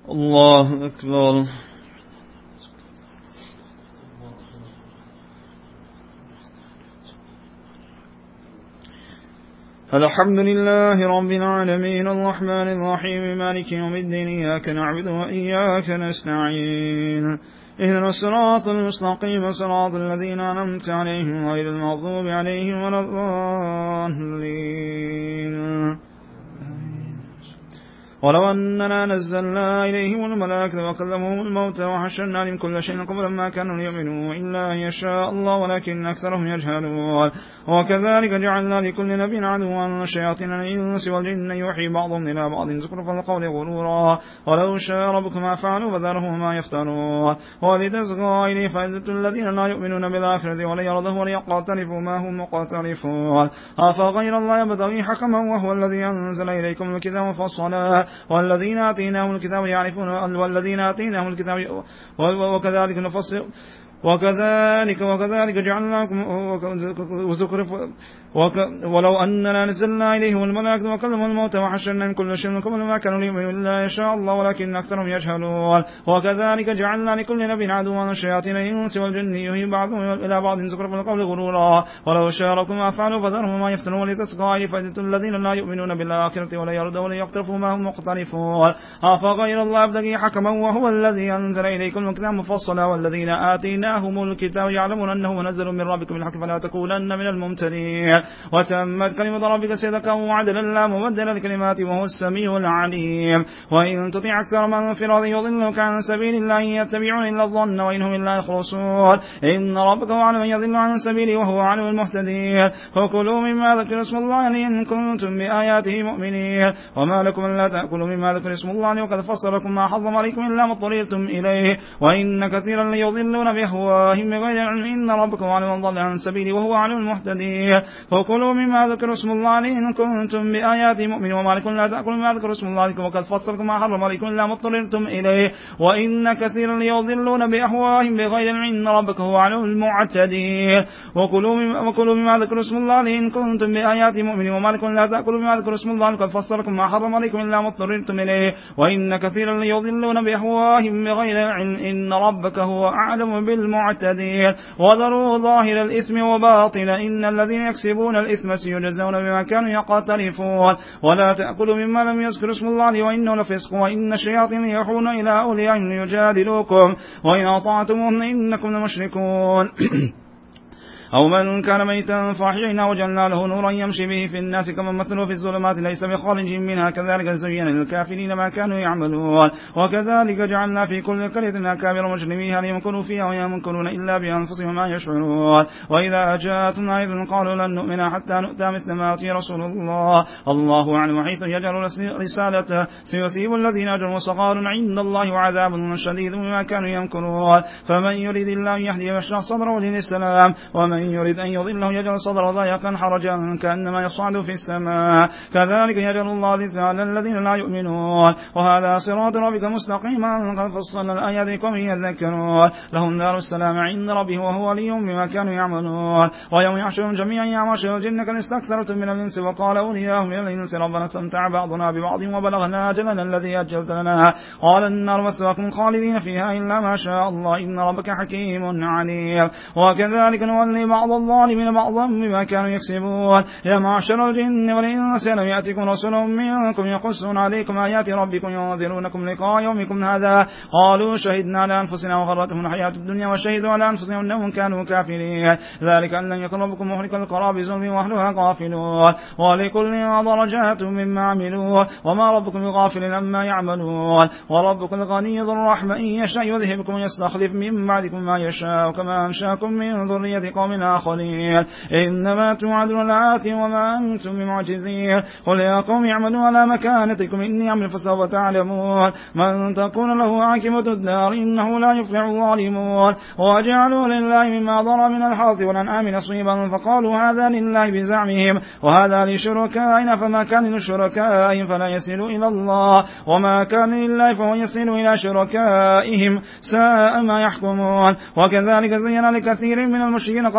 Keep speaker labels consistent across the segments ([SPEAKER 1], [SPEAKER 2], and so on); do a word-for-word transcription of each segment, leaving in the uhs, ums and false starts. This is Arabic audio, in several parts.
[SPEAKER 1] الله أكبر. الحمد لله رب العالمين الرحمن الرحيم مالك يوم الدين إياك نعبد وإياك نستعين اهدنا الصراط المستقيم صراط الذين أنعمت عليهم غير المغضوب عليهم ولا الضالين. ولو أننا نزلنا إليهم الملائكة وكلمهم الموتى وحشرنا عليهم كل شيء قبلا ما كانوا ليؤمنوا إلا أن يشاء الله ولكن أكثرهم يجهلون. وكذلك جعلنا لكل نبي عدوا شياطين الإنس والجن يوحي بعضهم إلى بعض زخرف القول غرورا ولو شاء ربك ما فعلوا فذرهم ما يفترون. ولتصغى إليه فائدة الذين لا يؤمنون بالآخرة ولا يرضه وليقترفوا ما هم مقترفون. أفغير الله يبتغي حكما وهو الذي أنزل إليكم الكتاب مفصلا والذين آتيناهم الكتاب يعرفون والذين آتيناهم الكتاب وكذلك نفصل وكذلك وكذلك جعلناكم وزخرف ولو أننا نزلنا إليهم الملائكة وكلمهم الموتى وحشرنا من كل شيء قبل ما كانوا ليؤمنوا إلا يشاء الله ولكن أكثرهم يجهلون. وكذلك جعلنا لكل نبي عدوا شياطين الإنس والجن يوحي بعضهم إلى بعض زخرف القول غرورا ولو شاء ربك ما فعلوا فذرهم ما يفترون ولتصغى إليه فائدة الذين لا يؤمنون بالآخرة ولا يرضون ولا يقترفوا ما هم مقترفون. أفغير الله يبتغي حكما وهو الذي أنزل إليكم الكتاب مفصلا والذين آتيناهم الكتاب يعلمون أنه منزل من ربكم بالحق فلا تكونن من الممترين. وتمت كلمة ربك صدقا وعدلا لا مبدل لكلماته وهو السميع العليم. وإن تطيع أكثر من في الأرض يضلك عن سبيل الله يتبعون إلا الظن وإنهم إلا يخرصون. إن ربك هو أعلم من يضل عن سبيله وهو أعلم المهتدين. فكلوا مما ذكر اسم الله إن كنتم بآياته مؤمنين. وما لكم لا تأكلوا مما ذكر اسم الله وقد فصل لكم ما حرم عليكم إلا ما اضطررتم إليه وإن كثيرا ليضلون بأهواهم بغير علم. إن ربك هو أعلم من ضل عن سبيله وهو أعلم المهتدين. فكلوا مما ذكر اسم الله إن كنتم بآياته مؤمنين. وما لكم لا تأكلوا مما ذكر اسم الله وقد فصل لكم ما حرم عليكم إلا ما اضطررتم إليه وإن كثيرا ليضلون بأهواهم بغير علم. إن ربك هو أعلم المعتدين. وكلوا مما, وكلوا مما ذكر اسم الله إن كنتم بآياته مؤمنين. وما لكم لا تأكلوا مما ذكر اسم الله وقد فصل لكم ما حرم عليكم إلا ما اضطررتم إليه وإن كثيرا ليضلون بأهواهم بغير علم. إن ربك هو أعلم بالمعتدين. وذروا ظاهر الإثم وباطن إن الذين يكسبون الإثم سيجزون بما كانوا يقترفون. ولا تأكلوا مما لم يذكر اسم الله وإنه لفسق وإن الشياطين يوحون إلى أوليائهم ليجادلوكم وإن أطعتموهم إنكم لمشركون. أو من كان ميتا فأحييناه وجعلنا له نورا يمشي به في الناس كمن مثله في الظلمات ليس بخارج منها كذلك زين للكافرين ما كانوا يعملون. وكذلك جعلنا في كل قرية أكابر مجرميها ليمكروا فيها ويمكرون إلا بأنفسهم ما يشعرون. وإذا جاءتهم آية قالوا لن نؤمن حتى نؤتى مثل ما أوتي رسول الله الله أعلم حيث يجعل رسالته سيصيب الذين أجرموا صغار عند الله وعذاب شديد بما كانوا يمكرون. فمن يريد الله يهدي يشرح صدره للإسلام ومن من يريد أن يضله يجعل صدره ضيقا حرجا كأنما يصعد في السماء كذلك يجعل الله الرجس على الذين لا يؤمنون. وهذا صراط ربك مستقيما قد فصلنا الآيات لقوم يذكرون. لهم دار السلام عند ربهم وهو وليهم بما كانوا يعملون. ويوم يحشرهم جميعا يا معشر الجن قد استكثرتم من الإنس وقال أولياؤهم من الإنس ربنا استمتع بعضنا ببعض وبلغنا أجلنا الذي أجلت لنا قال النار مثواكم خالدين فيها إلا ما شاء الله إن ربك حكيم عليم. وكذلك نولي بعض الظالمين بعضا بما كانوا يكسبون. يا معشر الجن والإنس لم يأتكم رسل منكم يقصون عليكم آيات ربكم ينذرونكم لقاء يومكم هذا قالوا شهدنا على أنفسنا وغرتهم الحياة الدنيا وشهدوا على أنفسهم أنهم كانوا كافرين ذلك أن لم يكن ربكم مهلك القرى بظلم وأهلها غافلون. ولكل درجات مما عملوا وما ربكم بغافل عما يعملون. وربكم الغني ذو الرحمة إن يشاء يذهبكم ويستخلف من بعدكم ما يشاء كما أنشاكم من ذرية قوم آخرين إنما توعدون لآت وما أنتم بمعجزين. قل يا قوم اعملوا على مكانتكم إني أعمل فسوف تعلمون من تكون له عاقبة الدار إنه لا يفلح الظالمون. وجعلوا لله مما ضرى من الحرث والأنعام نصيبا فقالوا هذا لله بزعمهم وهذا لشركائنا فما كان لشركائهم فلا يصل إلى الله وما كان لله فهو يصل إلى شركائهم ساء ما يحكمون. وكذلك زين لكثير من المشركين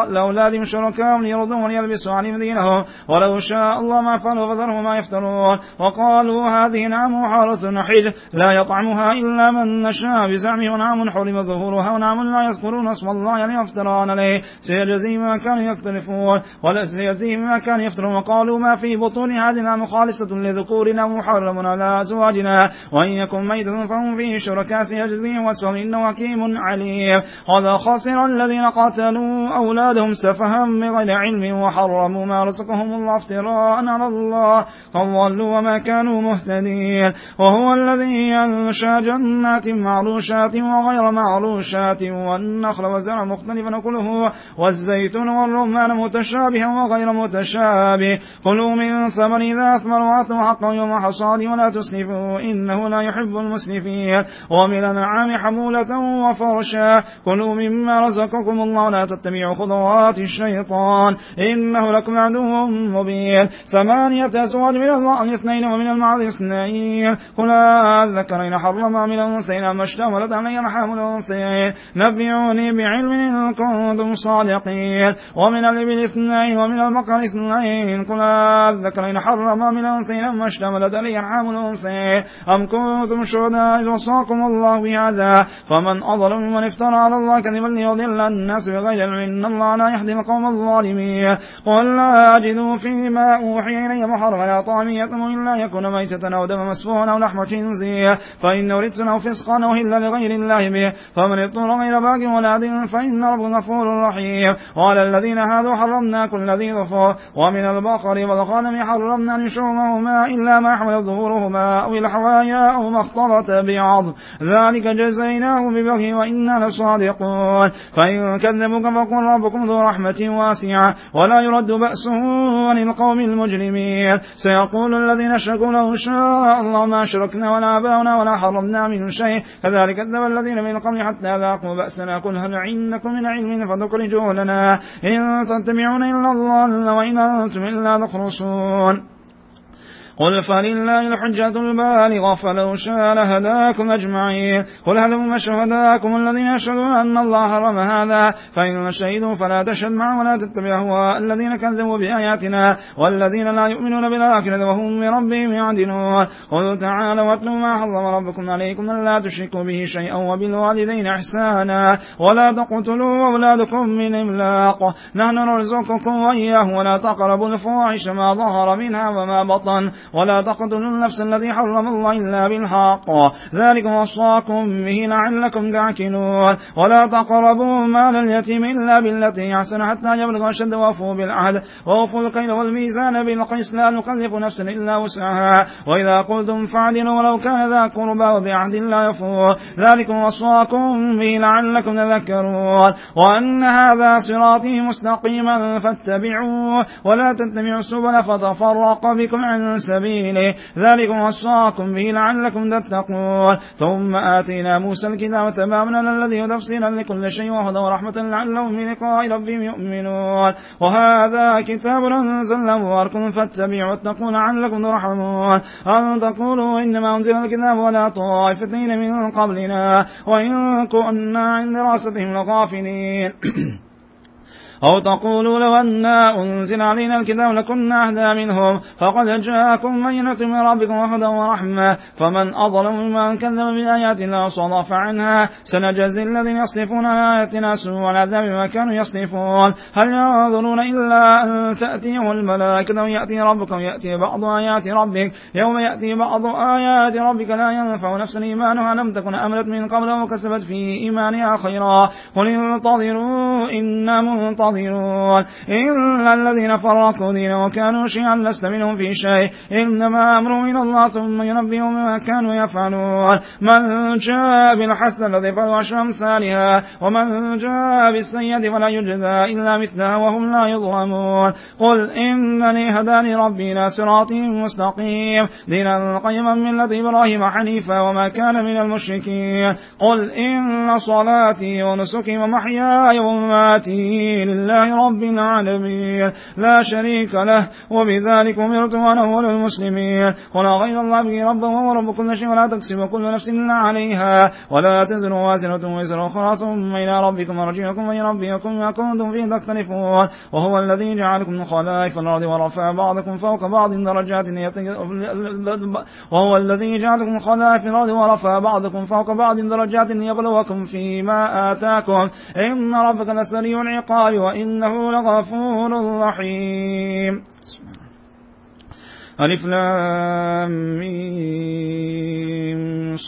[SPEAKER 1] لأولادهم شركاء ليرضون وليلبسوا عليهم دينهم ولو شاء الله ما فعلوا فذرهم ما يفترون وقالوا هذه نعم حارث حجر لا يطعمها إلا من نشاء بزعمه ونعم حرم ظهورها ونعم لا يذكرون اسم الله يعني يفترون عليه سيجزيهم ما كانوا يختلفون ولا سيجزيهم ما كانوا يفترون وقالوا ما في بطون هذه نعم خالصة لذكورنا محرم على أزواجنا وإن يكن ميتا فهم فيه شركاء سيجزيهم واسفهم إنه حكيم عليم قد خسر الذين قتلوا أولادهم سفها بغير علم وحرموا ما رزقهم الله افتراء على الله فضلوا وما كانوا مهتدين وهو الذي ينشأ جنات معروشات وغير معروشات والنخل والزرع مختلفا كله والزيتون والرمان متشابها وغير متشابه كلوا من ثمر إذا أثمر وأتوا حقا يوم حصاده ولا تسرفوا إنه لا يحب المسرفين ومن الأنعام حمولة وفرشا كلوا مما رزقكم الله ولا تتبعوا خطوات الشيطان إنه لكم عدو مبين ثمانية أزواج من الضأن اثنين ومن المعز اثنين قل الذكرين حرم من الأنثيين أما اشتملت علي أرحام الأنثيين نبئوني بعلم إن كنتم صادقين ومن الإبل اثنين ومن البقر اثنين قل الذكرين حرم من الأنثيين أما اشتملت علي أرحام الأنثيين أم كنتم شهداء إذ وصاكم الله بهذا فمن أظلم ممن افترى على الله كذبا ليضل الناس بغير علم إن الله لا يهدي القوم الظالمين قل لا أجد فيما أوحي إلي محرما على طعام يطعم إلا يكون ميتة أو دم مسفوحا أو لحم خنزير فإنه رجس أو فسقا أو إلا لغير الله به فمن اضطر غير باغ ولا عاد فإن ربك غفور رحيم وعلى الذين هادوا حرمنا كل ذي ظفر ومن البقر والغنم حرمنا نشومهما إلا ما حملت ظهورهما أو الحوايا أو ما اختلط بعض ذلك جزيناه ببغي وإنا لصادقون فإن كذبوك فقل ربكم ذو رحمة واسعة ولا يرد بأسه عن القوم المجرمين سيقول الذين اشركوا لو شاء الله ما أشركنا ولا آباؤنا ولا حرمنا من شيء كذلك كذب الذين من قبل حتى ذاقوا بأسنا قل هل عندكم من علم فتخرجوه لنا إن تتبعون إلا الظن وإن أنتم إلا تخرصون قل فلله الحجة البالغة فلو شاء لهداكم أجمعين قل هلم شهداكم الذين يشهدون أن الله حرم هذا فإن شهدوا فلا تشهد معه ولا تتبع أهواء الذين كذبوا بآياتنا والذين لا يؤمنون بالآخرة وهم بربهم يعدلون قل تعالوا واتلوا ما حرم ربكم عليكم ألا تشركوا به شيئا وبالوالدين إحسانا ولا تقتلوا أولادكم من إملاق نحن نرزقكم وإياهم ولا تقربوا الفواحش ما ظهر منها وما بطن ولا تقتلوا النفس الذي حرم الله إلا بالحق ذلك وصاكم به لعلكم تعقلون ولا تقربوا مال اليتيم إلا بالتي أحسن حتى يبلغ أشد وأوفوا بالعهد وأوفوا الكيل والميزان بالقسط لا نكلف نفسا إلا وسعها وإذا قلتم فاعدلوا ولو كان ذا قربى وبعهد الله يفور ذلك وصاكم به لعلكم تذكرون وأن هذا صراطي مستقيما فاتبعوه ولا تتبعوا السبل فتفرق بكم عن سبيله ذلك وصاكم به لعلكم تتقون ثم آتينا موسى الكتاب تماما الذي تفصيلا لكل شيء وهدى ورحمة لعلهم بلقاء ربهم يؤمنون وهذا كتاب أنزلناه مبارك فاتبعوا واتقوا لعلكم ترحمون أن تقولوا إنما أنزل الكتاب ولا طائفتين من قبلنا وإن كنا عن دراستهم لغافلين أو تقولوا لو أنا أنزل علينا الكتاب لكنا أهدى منهم فقد جاءكم بينة من ربكم وهدى ورحمة فمن أظلم ممن كذب بآيات الله وصدف عنها سنجزي الذين يصرفون عن آياتنا سوء العذاب بما كانوا يصرفون هل ينظرون إلا أن تأتيهم الملائكة ويأتي ربك ويأتي بعض آيات ربك يوم يأتي بعض آيات ربك لا ينفع نفسا إيمانها لم تكن أمنت من قبل وكسبت في إيمانها خيرا قل انتظروا إنا منتظرون إلا الذين فرقوا دينهم وكانوا شيعا لست منهم في شيء إنما أمرهم إلى الله ثم ينبئهم بما كانوا يفعلون من جاء بالحسنة الذي فعل عشر أمثالها ومن جاء بالسيئة فلا يجزى إلا مثلها وهم لا يظلمون قل إنني هداني ربي إلى صراط مستقيم دينا قيما ملة إبراهيم حنيفا وما كان من المشركين قل إن صلاتي ونسكي ومحياي ومماتي لله رب العالمين لا شريك له وبذلك أمرت وأنا أول المسلمين ولا غير الله به ربا وهو رب كل شيء ولا تكسب كل نفس إلا عليها ولا تزر وازرة وزر أخرى ثم إلى ربكم مرجعكم وينبئكم ما كنتم فيه تختلفون وهو الذي جعلكم خلائف الأرض ورفع بعضكم فوق بعض درجات وهو الذي جعلكم خلائف الأرض ورفع بعضكم فوق بعض درجات ليبلوكم فيما آتاكم إن ربك لسريع العقاب وإنه لغفور رحيم. ألف لام ميم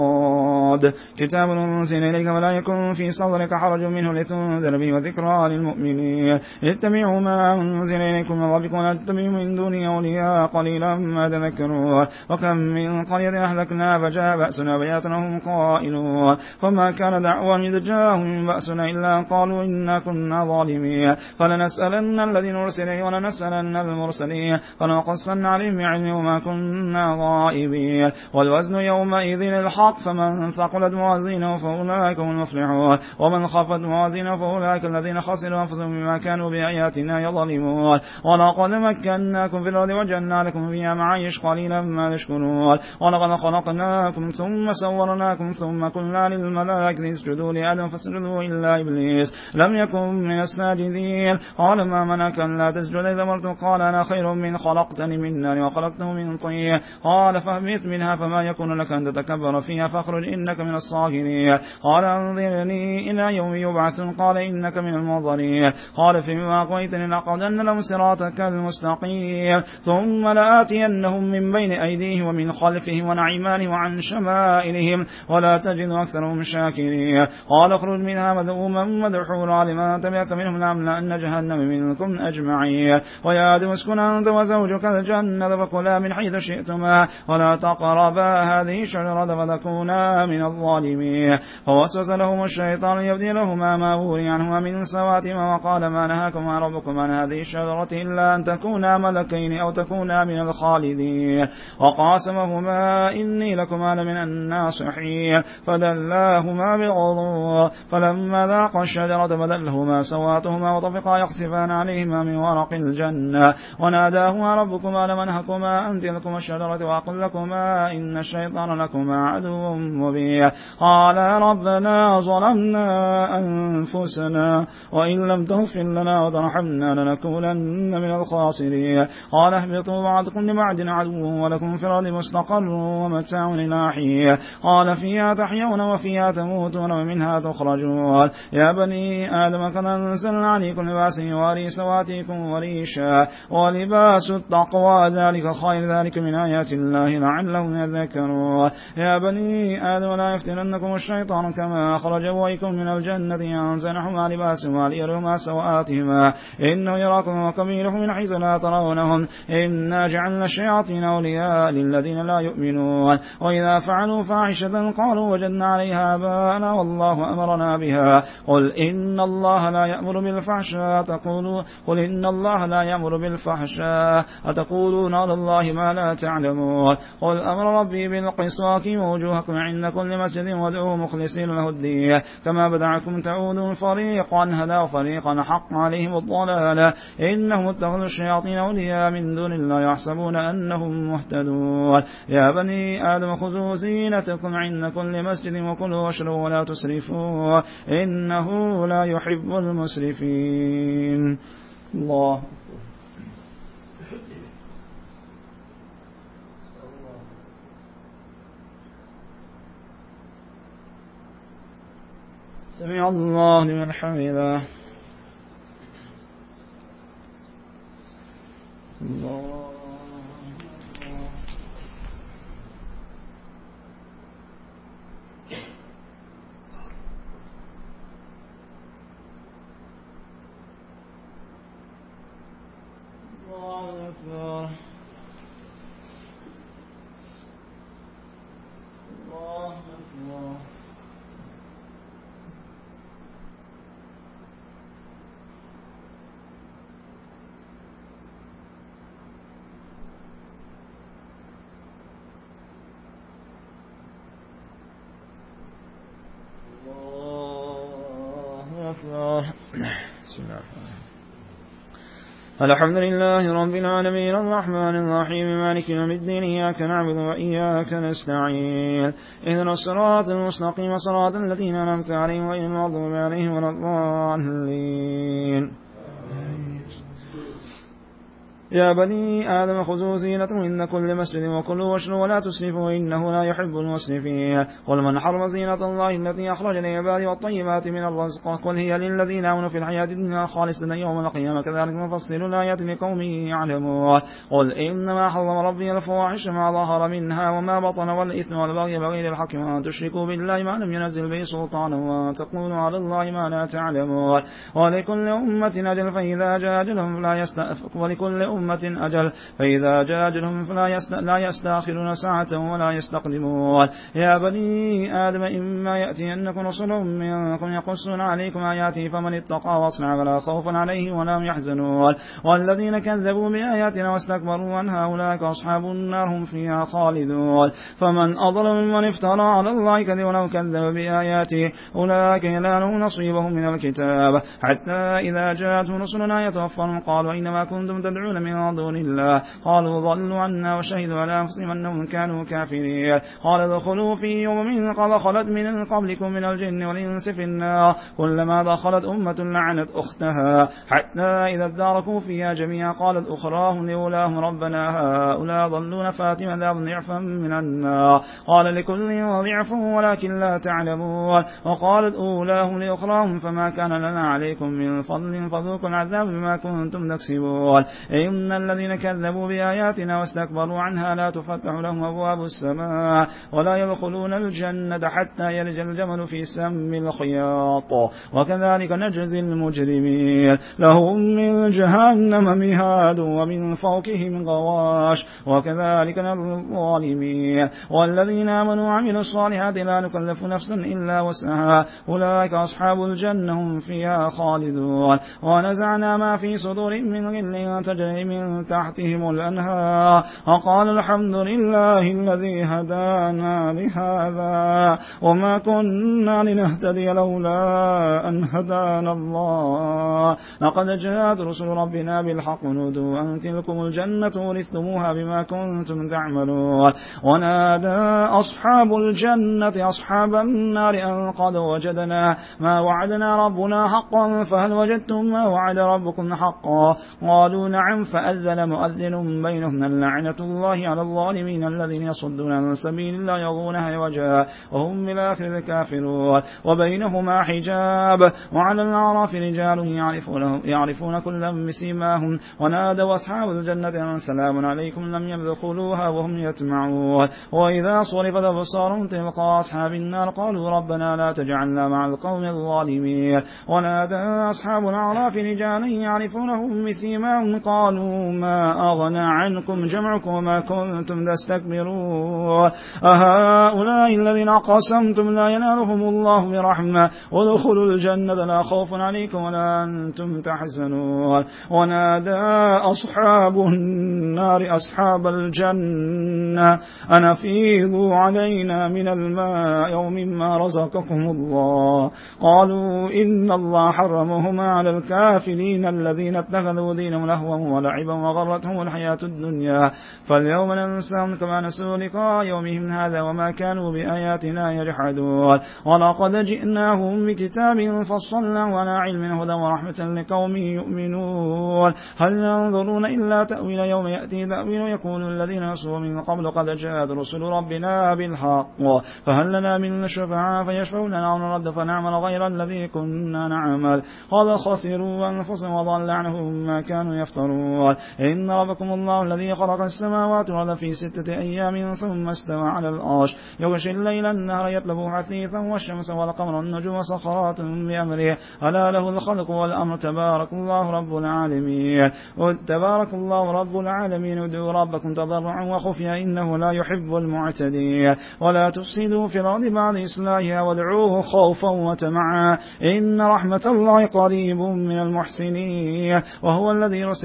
[SPEAKER 1] صاد كتاب أنزل إليك ولا يكن في صدرك حرج منه لتنذر به وذكرى للمؤمنين اتبعوا ما أنزل إليكم من ربكم ولا تتبعوا من دونه أولياء قليلا ما تذكرون وكم من قرية أهلكنا فجاء بأسنا بياتا وهم قائلون فما كان دعواهم إذ جاءهم بأسنا إلا أن قالوا إنا كنا ظالمين فلنسألن الذين أرسل إليهم ولنسألن المرسلين فلنقصن عليهم علم وما كنا غائبين والوزن يومئذ الحق فمن ثقلت موازينه فأولئك هم المفلحون ومن خفت موازينه فأولئك الذين خسروا أنفسهم بما كانوا بآياتنا يظلمون ولقد مكناكم في الأرض وجعلنا لكم فيها معايش قليلا ما تشكرون ولقد خلقناكم ثم صورناكم ثم قلنا للملائكة اسجدوا لآدم فاسجدوا إلا إبليس لم يكن من الساجدين قال ما منعك ألا تسجد إذا أمرت قال أنا خير من خلقتني من نار وخلقته من طين قال فاهبط منها فما يكون لك أن تتكبر فيها فاخرج إنك من الصاغرين قال أنظرني إلى يوم يبعثون قال إنك من المنظرين قال فيما أقويتني لأقعدن لهم صراطك المستقيم ثم لآتينهم من بين أيديهم ومن خلفهم وعن أيمانهم وعن شمائلهم ولا تجد أكثرهم شاكرين قال اخرج منها مذءوما مدحورا لمن تبعك منهم لأملأن جهنم منكم أجمعين ويا آدم اسكن أنت وزوجك الجنة فكلا من حيث شئتما ولا تقربا هذه الشجرة فتكونا من الظالمين فوسوس لهم الشيطان ليبدي لهما ما وري عنهما من سواتهما وقال ما نهاكما ربكما عن هذه الشجرة إلا أن تكونا ملكين أو تكونا من الخالدين وقاسمهما إني لكما لمن الناصحين فدلاهما بغرور فلما ذاقا الشجرة بدت لهما سواتهما وطفقا يخسفان عليهما من ورق الجنة وناداهما ربكما لم أنهكما أن تلكما الشجرة وأقل لكما إن الشيطان لكما عدو مبين قال ربنا ظلمنا أنفسنا وإن لم تغفر لنا وترحمنا لنكونن من الخاسرين قال اهبطوا بعضكم لبعض عدو ولكم في الأرض مستقر ومتاع إلى حين قال فيها تحيون وفيها تموتون ومنها تخرجون يا بني آدم قد أنزلنا عليكم لباس يواري سواتكم وريشا ولباس التقوى ذلك خير ذلك من آيات الله لعلهم يذكرون يا بني آدم لا يفتننكم الشيطان كما أخرج أبويكم من الجنة ينزنحما لباسهما ليرهما سوآتهما إنه يراكم وقبيله من حيث لا ترونهم إنا جعلنا الشياطين أولياء للذين لا يؤمنون وإذا فعلوا فاحشة قالوا وجدنا عليها آباءنا والله أمرنا بها قل إن الله لا يأمر بالفحشاء تقولوا قل إن الله لا يأمر بالفحشاء أتقولون على الله ما لا تعلمون قل أمر ربي بالقسط وأقيموا وجوهكم عند كل مسجد وادعوه مخلصين له الدين كما بدعكم تعودون فريقا هدى وفريقا حق عليهم الضلالة إنهم اتخذوا الشياطين أولياء من دون الله يحسبون أنهم مهتدون يا بني آدم خذوا زينتكم عند كل مسجد وكلوا واشربوا ولا تسرفوا إنه لا يحب المسرفين. الله سمع الله لمن حمده. الله أكبر. الله أكبر. الله أكبر. بسم الله الرحمن الرحيم. الحمد لله رب العالمين الرحمن الرحيم مالك يوم الدين إياك نعبد وإياك نستعين اهدنا الصراط المستقيم صراط الذين أنعمت عليهم غير المغضوب عليهم ولا الضالين. يا بني آدم خذوا زينة عند كل مسجد وكلوا واشربوا ولا تسرفوا إنه لا يحب المسرفين. قل من حرم زينة الله التي أخرج لعباده والطيبات من الرزق قل هي للذين آمنوا في الحياة الدنيا خالصة يوم القيامة كذلك نفصل الآيات لقوم يعلمون. قل إنما حرم ربي الفواحش ما ظهر منها وما بطن والإثم والبغي بغير الحق وأن تشركوا بالله ما لم ينزل به سلطانا وأن تقولوا على الله ما لا تعلمون. ولكل أمة أجل فإذا جاء أجلهم فلا يستأخرون ولكل أمة أجل فإذا جاء أجلهم فلا لا يستأخرون ساعة ولا يستقدمون. يا بني آدم إما يأتينكم رسل منكم يقصون عليكم آياتي فمن اتقى واصنع فلا خوف عليه ولا هم يحزنون. والذين كذبوا بآياتنا واستكبروا عنها أولئك أصحاب النار هم فيها خالدون. فمن أظلم ممن افترى على الله كذبا أو كذب بآياته أولئك ينالهم نصيبهم من الكتاب حتى إذا جاءتهم رسلنا يتوفون قالوا إنما كنتم تدعون من دون الله قالوا ضلوا عنا وشهدوا على أنفسهم أنهم كانوا كافرين. قال ادخلوا في يوم قد خلت من قبلكم من الجن والإنس في النار كلما دخلت أمة لعنت أختها حتى إذا اداركوا فيها جميعا قالت أخراهم لأولاهم ربنا هؤلاء ضلون فاتهم عذاب ضعفا من النار قال لكل ضعف ولكن لا تعلمون. وقالت أولاهم لأخراهم فما كان لنا عليكم من فضل فذوقوا العذاب بما كنتم تكسبون. إن الذين كذبوا بآياتنا واستكبروا عنها لا تفتح لهم أبواب السماء ولا يدخلون الجنة حتى يلج الجمل في سم الخياط وكذلك نجزي المجرمين. لهم من جهنم مهاد ومن فوقهم غواش وكذلك نجزي الظالمين. والذين آمنوا وعملوا الصالحات لا نكلف نفسا إلا وسعها أولئك أصحاب الجنة هم فيها خالدون. ونزعنا ما في صدور من غل تجري من تحتهم الأنهار وقال الحمد لله الذي هدانا لهذا وما كنا لنهتدي لولا أن هدانا الله لقد جاءت رسل ربنا بالحق نودوا أن تلكم الجنة ورثتموها بما كنتم تعملون. ونادى أصحاب الجنة أصحاب النار أن قد وجدنا ما وعدنا ربنا حقا فهل وجدتم ما وعد ربكم حقا قالوا نعم فأذن مؤذن بينهم اللعنة الله على الظالمين الذين يصدون عن سبيل الله يبغونها عوجا وهم بالآخرة كافرون. وبينهما حجاب وعلى الأعراف رجال يعرفون, يعرفون كلا بسيماهم ونادوا أصحاب الجنة أن سلام عليكم لم يدخلوها وهم يتمعون. وإذا صرفت أبصارهم تلقى أصحاب النار قالوا ربنا لا تجعلنا مع القوم الظالمين. ونادى أصحاب الأعراف رجالا يعرفونهم بسيماهم قالوا ما أغنى عنكم جمعكم وما كنتم تستكبرون أهؤلاء الذين قسمتم لا ينالهم الله برحمة ودخلوا الجنة لا خوف عليكم ولا أنتم تحزنون. ونادى أصحاب النار أصحاب الجنة أن أفيضوا علينا من الماء ومما رزقكم الله قالوا إن الله حرمهما على الكافرين الذين اتخذوا دينهم لهوا ولعبا وغرتهم الحياة الدنيا فاليوم ننساهم كما نسوا لقاء يومهم هذا وما كانوا بآياتنا يجحدون. ولقد جئناهم بكتاب فصلناه على علم هدى ورحمة لقوم يؤمنون. هل ينظرون إلا تأويل يوم يأتي تأويل يقول الذين نسوا من قبل قد جاءت رسل ربنا بالحق فهل لنا من شفعاء فيشفعوا لنا ونرد فنعمل غير الذي كنا نعمل قد خسروا أنفسهم وضل عنهم ما كانوا يفترون. إن ربكم الله الذي خلق السماوات والأرض في ستة أيام ثم استوى على العرش يغشي الليل النهار يطلبه حثيثا والشمس والقمر والنجوم سخرات بأمره ألا له الخلق والأمر تبارك الله رب العالمين. تبارك الله رب العالمين ادعوا ربكم تضرعا وخفيا إنه لا يحب المعتدين. ولا تفسدوا في الأرض بعد إصلاحها وادعوه خوفا وطمعا إن رحمة الله قريب من المحسنين. وهو الذي يرسل الرياح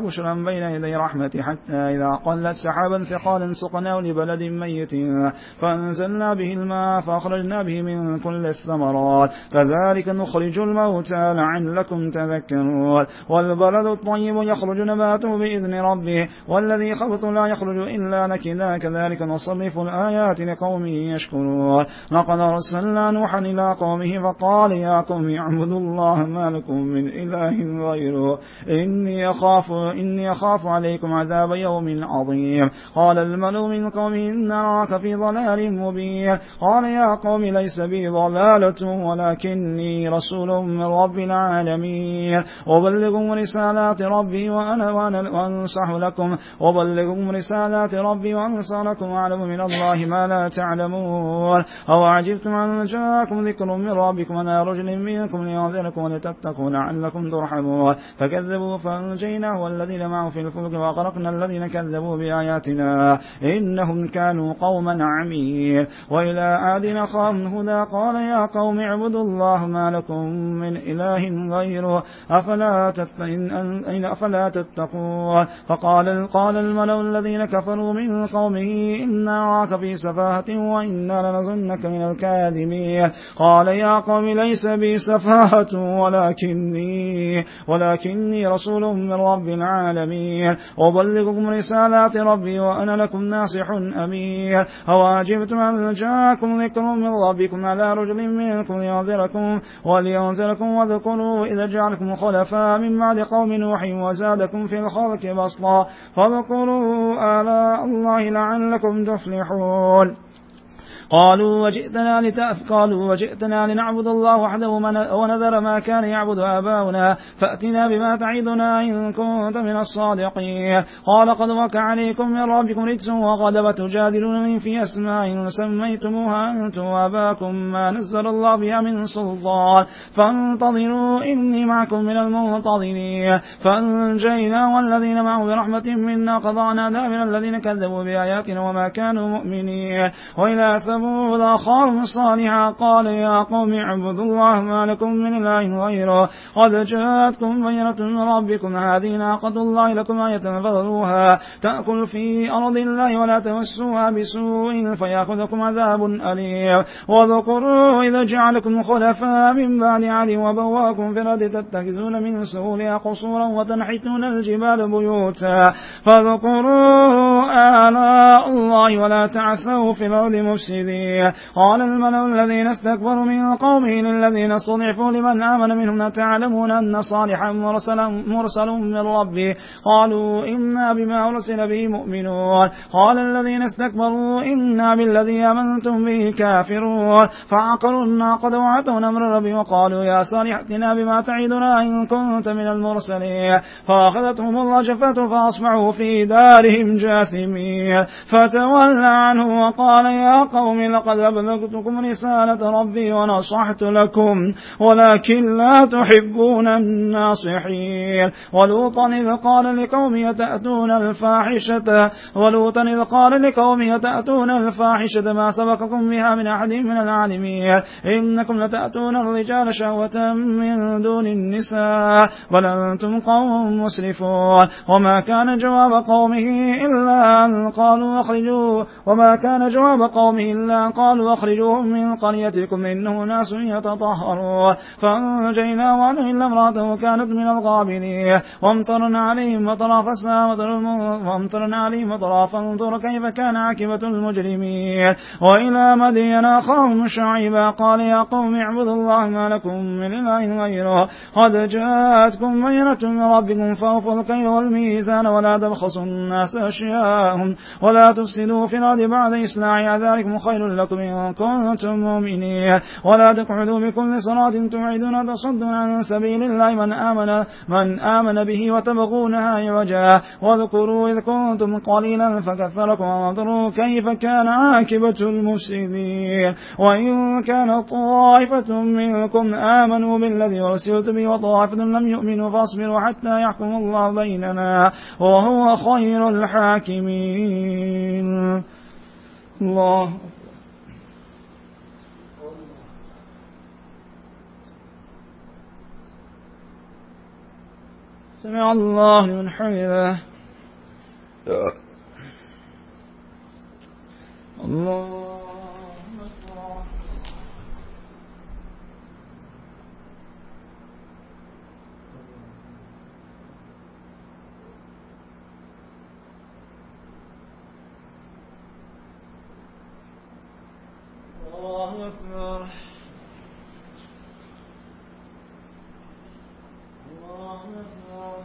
[SPEAKER 1] بشرا بين يدي رحمته حتى إذا قلت سحابا ثقالا سقناه لبلد ميت فأنزلنا به الماء فأخرجنا به من كل الثمرات كذلك نخرج الموتى لعلكم تذكرون والبلد الطيب يخرج نباته بإذن ربه والذي خبث لا يخرج إلا نكدا كذلك نصرف الآيات لقوم يشكرون لقد أرسلنا نوحا إلى قومه فقال يا قوم اعبدوا الله ما لكم من إله غيره إني أخاف, إني أخاف عليكم عذاب يوم عظيم قال الملأ من قومه إن نراك في ضلال مبين قال يا قوم ليس بي ضلالة ولكني رسول من رب العالمين أبلغكم رسالات ربي وأنا, وأنا وأنصح لكم أبلغكم رسالات ربي وأنصح لكم وأعلم من الله ما لا تعلمون أو عجبتم أن جاءكم ذكر من ربكم أنا رجل منكم لينذركم ولتتقوا لعلكم ترحمون فكذبوا فأنجيناه والذين معه في الفلك وأغرقنا الذين كذبوا بآياتنا إنهم كانوا قوما عمين وإلى عاد أخاهم هودا قال يا قوم اعبدوا الله ما لكم من إله غيره أفلا تتقون أفلا تتقون فقال قال الملأ الذين كفروا من قومه إنا نراك في سفاهة وإنا لنظنك من الكاذبين قال يا قوم ليس بي سفاهة ولكني ولكني رسول من رب العالمين أبلغكم رسالات ربي وأنا لكم ناصح أمين أواجبتم أن جاءكم ذكر من ربكم على رجل منكم لينذركم ولينذركم واذكروا إذا جعلكم خلفاء من بعد قوم نوح وزادكم في الخلق بسطا فاذكروا آلاء الله لعلكم تفلحون قالوا وجئتنا لتأف قالوا وجئتنا لنعبد الله وحده ونذر ما كان يعبد آباؤنا فأتنا بما تعيدنا إن كنت من الصادقين قال قد وقع عليكم من ربكم رجس وغضب تجادلونني في أسماء سميتموها أنتم وآباؤكم ما نزل الله بها من سلطان فانتظروا إني معكم من المنتظرين فأنجينا والذين معه برحمة منا قضعنا دابر الذين كذبوا بآياتنا وما كانوا مؤمنين وإلى ثمود أخاهم صالحا قال يا قوم اعبدوا الله ما لكم من إله غيره قد جاءتكم بينة من ربكم هذه ناقة الله لكم آية فذروها تأكل في أرض الله ولا تمسوها بسوء فيأخذكم عذاب أليم وذكروا إذا جعلكم خلفاء من بعد عاد وبواكم في الأرض تتخذون من سهولها قصورا وتنحتون الجبال بيوتا فذكروا آلاء الله ولا تعثوا في الأرض مفسدين قال الملأ الذين استكبروا من قومه للذين استضعفوا لمن آمن منهم تعلمون أن صالحا مرسل, مرسل من ربه قالوا إنا بما أرسل به مؤمنون قال الذين استكبروا إنا بالذي آمنتم به كافرون فعقروا الناقة وعتوا أمر ربهم وقالوا يا صالح ائتنا بما تعيدنا إن كنت من المرسلين فأخذتهم الرجفة فأصبحوا في دارهم جاثمين فتولى عنه وقال يا قوم لقد أبلغتكم رسالة ربي ونصحت لكم ولكن لا تحبون الناصحين ولوطا إذ قال لقومه تأتون الفاحشة ولوطا إذ قال لقومه تأتون الفاحشة ما سبقكم بها من أحد من العالمين إنكم لتأتون الرجال شهوة من دون النساء بل أنتم قوم مسرفون وما كان جواب قومه إلا أن قالوا أخرجوا وما كان جواب قومه إلا قالوا أخرجوهم من قريتكم إنه ناس يتطهرون فأنجينا وأنه إلا امرأته كانت من الغابرين وامطرنا عليهم مطرا فساء وامطرنا عليهم مطرا فانظر كيف كان عاقبة المجرمين وإلى مدين أخاهم شعيبا قال يا قوم اعبدوا الله ما لكم من إله غيره قد جاءتكم بينة من ربكم فأوفوا الكيل والميزان ولا تبخسوا الناس أشياءهم ولا تفسدوا في الأرض بعد إصلاحها ذلكم خير لكم إن كنتم مؤمنين ولا تقعدوا بكل صراط توعدون تصدون عن سبيل الله من آمن, من آمن به وتبغونها عوجا واذكروا إذ كنتم قليلا فكثركم وانظروا كيف كان عاقبة المفسدين وإن كان طائفة منكم آمنوا بالذي أرسلت به وطائفة لم يؤمنوا فاصبروا حتى يحكم الله بيننا وهو خير الحاكمين. الله سمع الله لمن حمده. الله أكبر. الله أكبر.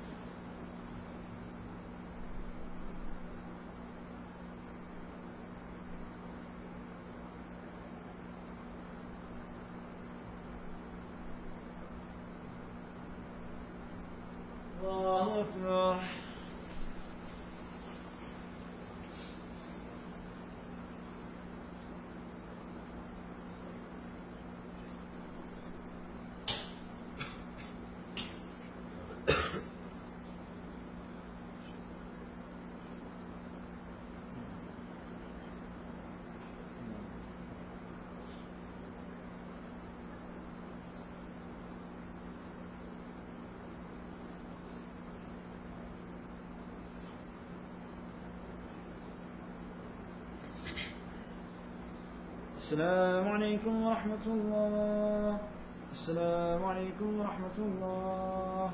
[SPEAKER 1] الله أكبر. السلام عليكم ورحمة الله. السلام عليكم ورحمة الله.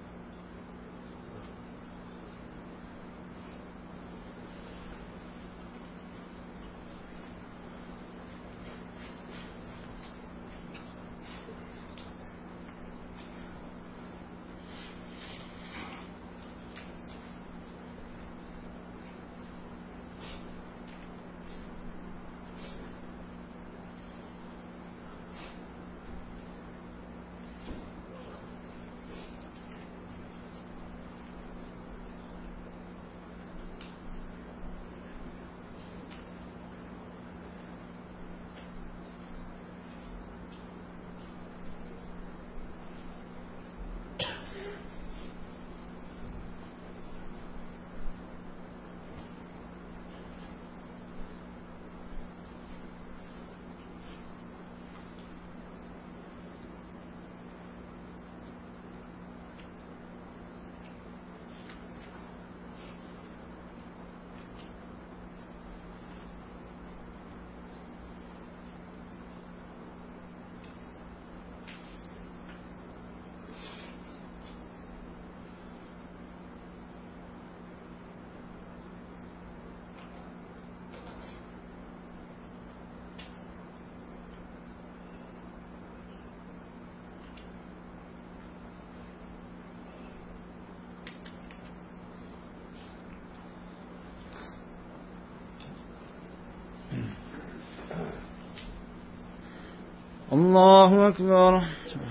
[SPEAKER 1] الله أكبر.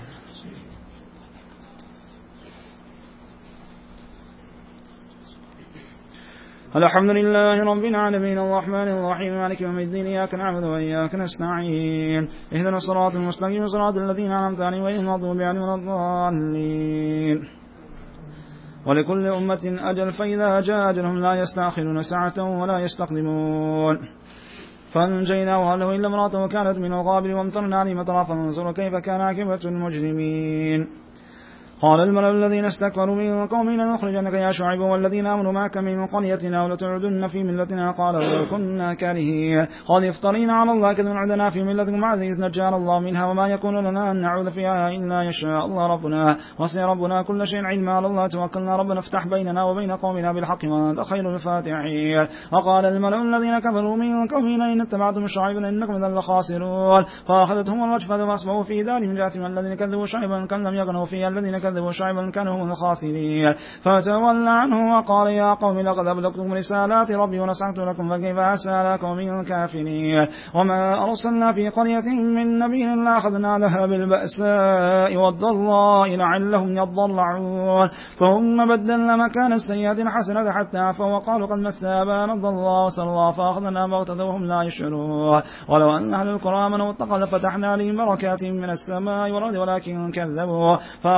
[SPEAKER 1] الحمد لله رب العالمين الرحمن الرحيم مالك يوم الدين إياك نعبد وإياك نستعين اهدنا الصراط المستقيم صراط الذين أنعمت عليهم غير المغضوب عليهم ولا الضالين. ولكل أمة أجل فإذا جاء أجلهم لا يستأخرون ساعة ولا يستقدمون. فانجيناه وأهله إلا امرأته كانت من الغابرين وامطرنا عليه مطرا فانظر كيف كان عاقبة المجرمين. قال الملأ الذين استكبروا من قومه لنخرجنك يا شعيب والذين آمنوا معك من قريتنا ولتعودن في ملتنا. قال لو كنا كارهين قد افترينا على الله كذبا عدنا في ملتكم عزيز نجانا الله منها وما يكون لنا أن نعوذ فيها إلا يشاء الله ربنا وسع ربنا كل شيء علما. على الله توكلنا ربنا افتح بيننا وبين قومنا بالحق وأنت خير الفاتحين. وقال الملأ الذين كفروا من قومه لئن اتبعتم شعيبا إنكم إذا لخاسرون. فأخذتهم الرجفة فأصبحوا في دارهم جاثمين. الذين كذبوا شعيبا كأن لم يغنوا فيها الذين كذبوا شعيبا كانوا هم الخاسرين. فتولى عنه وقال يا قوم لقد أبلغتكم رسالات ربي ونصحت لكم فكيف أسى على قوم كافرين. وما أرسلنا في قرية من نبي إلا أخذنا لها بالبأساء والضراء لعلهم يضرعون. ثم بدلنا مكان السيئات الحسنة حتى عفوا وقالوا قد مس آبانا الضراء والسراء فأخذنا بغتة وهم لا يشعرون. ولو أن أهل القرى آمنوا واتقوا لفتحنا عليهم بركات من السماء والأرض ولكن كذبوا فأخذناهم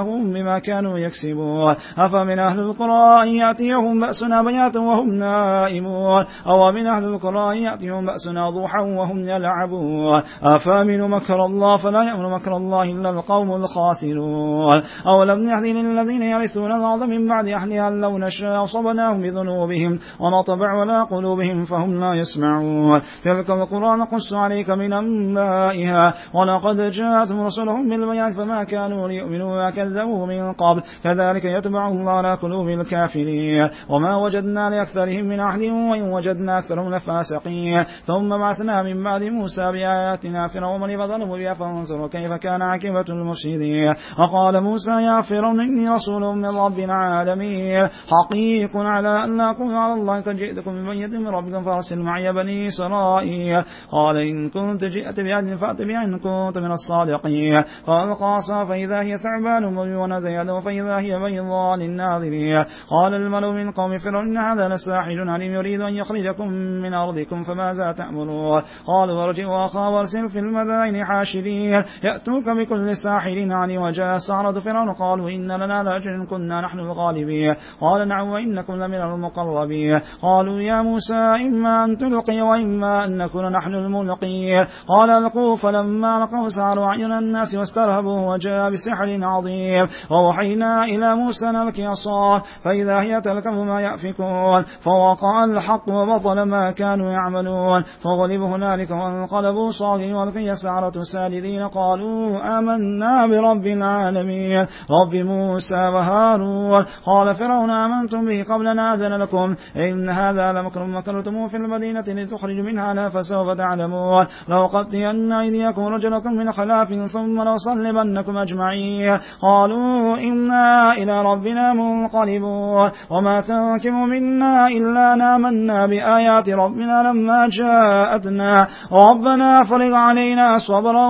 [SPEAKER 1] لهم بما كانوا يكسبون أفمن أهل القرى أن يأتيهم بأسنا بياتا وهم نائمون أو من أهل القرى أن يأتيهم بأسنا ضحى وهم يلعبون أفامنوا مكر الله فلا يأمن مكر الله إلا القوم الخاسرون أولم يهدي للذين يرثون الأرض من بعد أهلها لو نشاء أصبناهم بذنوبهم ونطبع على قلوبهم فهم لا يسمعون تلك القرى نقص عليك من أنبائها ولقد جاءتهم رسلهم بالبيان فما كانوا ليؤمنوا وكذبوا من قبل كذلك يتبع الله على قلوب الكافرين وما وجدنا لأكثرهم من عهد وإن وجدنا أكثرهم لفاسقين ثم بعثنا من بعد موسى بآياتنا فرعون فظلموا بها فانظروا كيف كان عاقبة المفسدين وقال موسى يا فرعون إني رسول من رب العالمين حقيق على أن لا أكون على الله قد جئتكم ببينة من ربكم فارسل معي بني إسرائيل قال إن كنت جئت بآية فأت بها إن كنت من الصادقين فألقى عصاه فإذا هي ثعبان مبين ونزع يده فإذا هي بيضاء للناظرين قال الملأ من قوم فرعون إن هذا لساحر عليم يريد أن يخرجكم من أرضكم فماذا تأمرون قالوا ارجعوا أخاه وارسل في المدائن حاشرين يأتوك بكل ساحر عليم وجاء السحرة فرعون قالوا إن لنا لأجر إن كنا نحن الغالبين قال نعم وإنكم لمن المقربين قالوا يا موسى إما أن تلقي وإما أن نكون نحن الملقين قال ألقوا فلما لقوا سحروا أعين الناس واسترهبوا وجاء بسحر عظيم ووحينا إلى موسى نلك عصاه فإذا هي تلقف ما يأفكون فوقع الحق وبطل ما كانوا يعملون فغلبوا هنالك وانقلبوا صاغرين والقي السحرة ساجدين قالوا آمنا برب العالمين رب موسى وهارون قال فرعون آمنتم به قبل أن آذن لكم إن هذا لمكر مكرتم في المدينة لتخرج منها لا فسوف تعلمون لو قطعن أيديكم رجلكم من خلاف ثم لأصلبنكم أجمعين قالوا إنا إلى ربنا منقلبون وما تنكم منا إلا نامنا بآيات ربنا لما جاءتنا ربنا فرغ علينا صبرا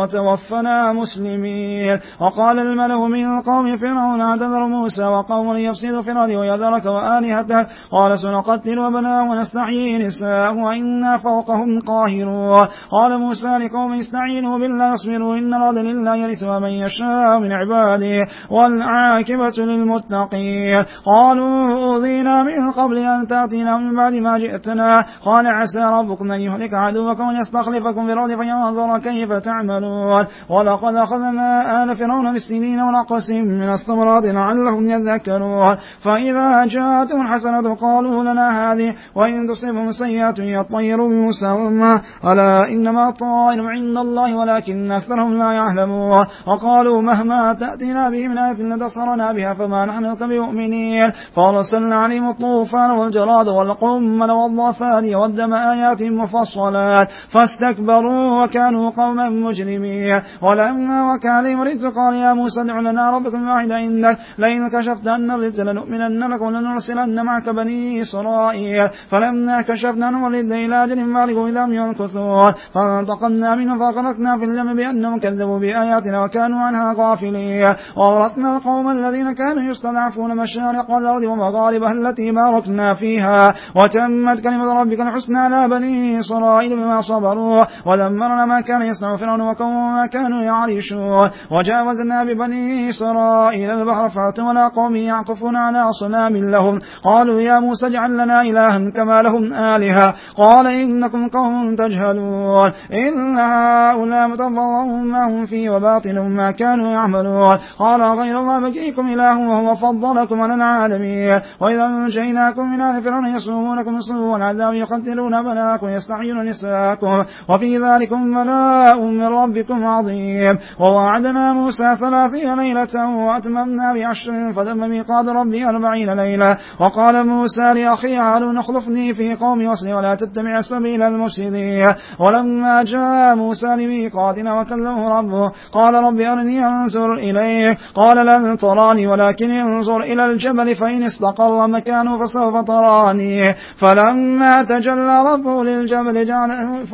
[SPEAKER 1] وتوفنا مسلمين وقال الملأ من قوم فرعون أتذر موسى وقوم ليفسدوا في الأرض ويذرك وآلهتك قال سنقتل أبناءهم ونستحيي نساءهم وإنا فوقهم قاهرون قال موسى لقوم استعينوا بالله واصبروا إن الأرض لله يرثها من يشاء من عباده والعاقبة للمتقين قالوا أوذينا من قبل أن تأتينا من بعد ما جئتنا قال عسى ربكم أن يهلك عدوكم ويستخلفكم في الأرض فينظر كيف تعملون ولقد أخذنا آل فرعون بالسنين ونقص من الثمرات لعلهم يذكرون فإذا جاءتهم الحسنة قالوا لنا هذه وإن تصيبهم سيئة يطيروا بموسى وأمه ألا إنما الطائر عند الله ولكن أكثرهم لا يعلمون وقالوا مهما تأتينا به من آية لتسحرنا بها فما نحن لك بمؤمنين فأرسلنا عليهم الطوفان والجراد والقمل والضفادع والدم آيات مفصلات فاستكبروا وكانوا قوما مجرمين ولما وكان مريض قال يا موسى ادع لنا ربكم واحد عندك لئن كشفت أن الرجس لنؤمنن لك ولنرسلن معك بني إسرائيل فلما كشفنا عن الرجس إلى أجل بالغ إذا هم ينكثون فانتقمنا منهم فأغرقنا في اليم بأنهم كذبوا بآياتنا وكانوا عنها غافلين وأورثنا القوم الذين كانوا يستضعفون مشارق الأرض ومغاربها التي باركنا فيها وتمت كلمة ربك الحسنى على بني إسرائيل بما صبروا ودمرنا ما كان يصنع فرعون وقومه ما كانوا يعرشون وجاوزنا ببني إسرائيل البحر فأتوا على قوم يعكفون على أصنام لهم قالوا يا موسى اجعل لنا إلها كما لهم آلهة قال إنكم قوم تجهلون إن هؤلاء متبر ما هم فيه وباطل ما كانوا يعملون قال غير الله بكيكم إله وهو فضلكم على العالمين وإذا أنجيناكم من آل فرعون يسومونكم سوء العذاب يقتلون أبناءكم يستحيون نساءكم وفي ذلكم بلاء من ربكم عظيم ووعدنا موسى ثلاثين ليلة وأتممنا بعشر فدم ميقات ربي أربعين ليلة وقال موسى لأخيه هارون اخلفني في قومي واصلي ولا تتبع سبيل المفسدين ولما جاء موسى لميقاتنا وكلمه ربه قال رب أرني أنظر إليك قال لن تراني ولكن انظر إلى الجبل فإن استقر مكانه فسوف تراني فلما تجلى ربه للجبل جعل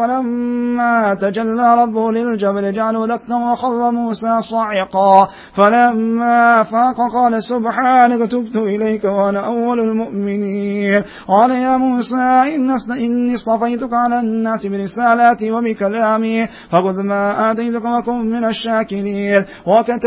[SPEAKER 1] فلما تجلى ربه للجبل جعله دكا وخر موسى صعقا فلما فاق قال سبحانك تبت إليك وأنا أول المؤمنين قال يا موسى إني اصطفيتك على الناس برسالاتي وبكلامي فخذ ما آتيتك وكن من الشاكرين وكتبنا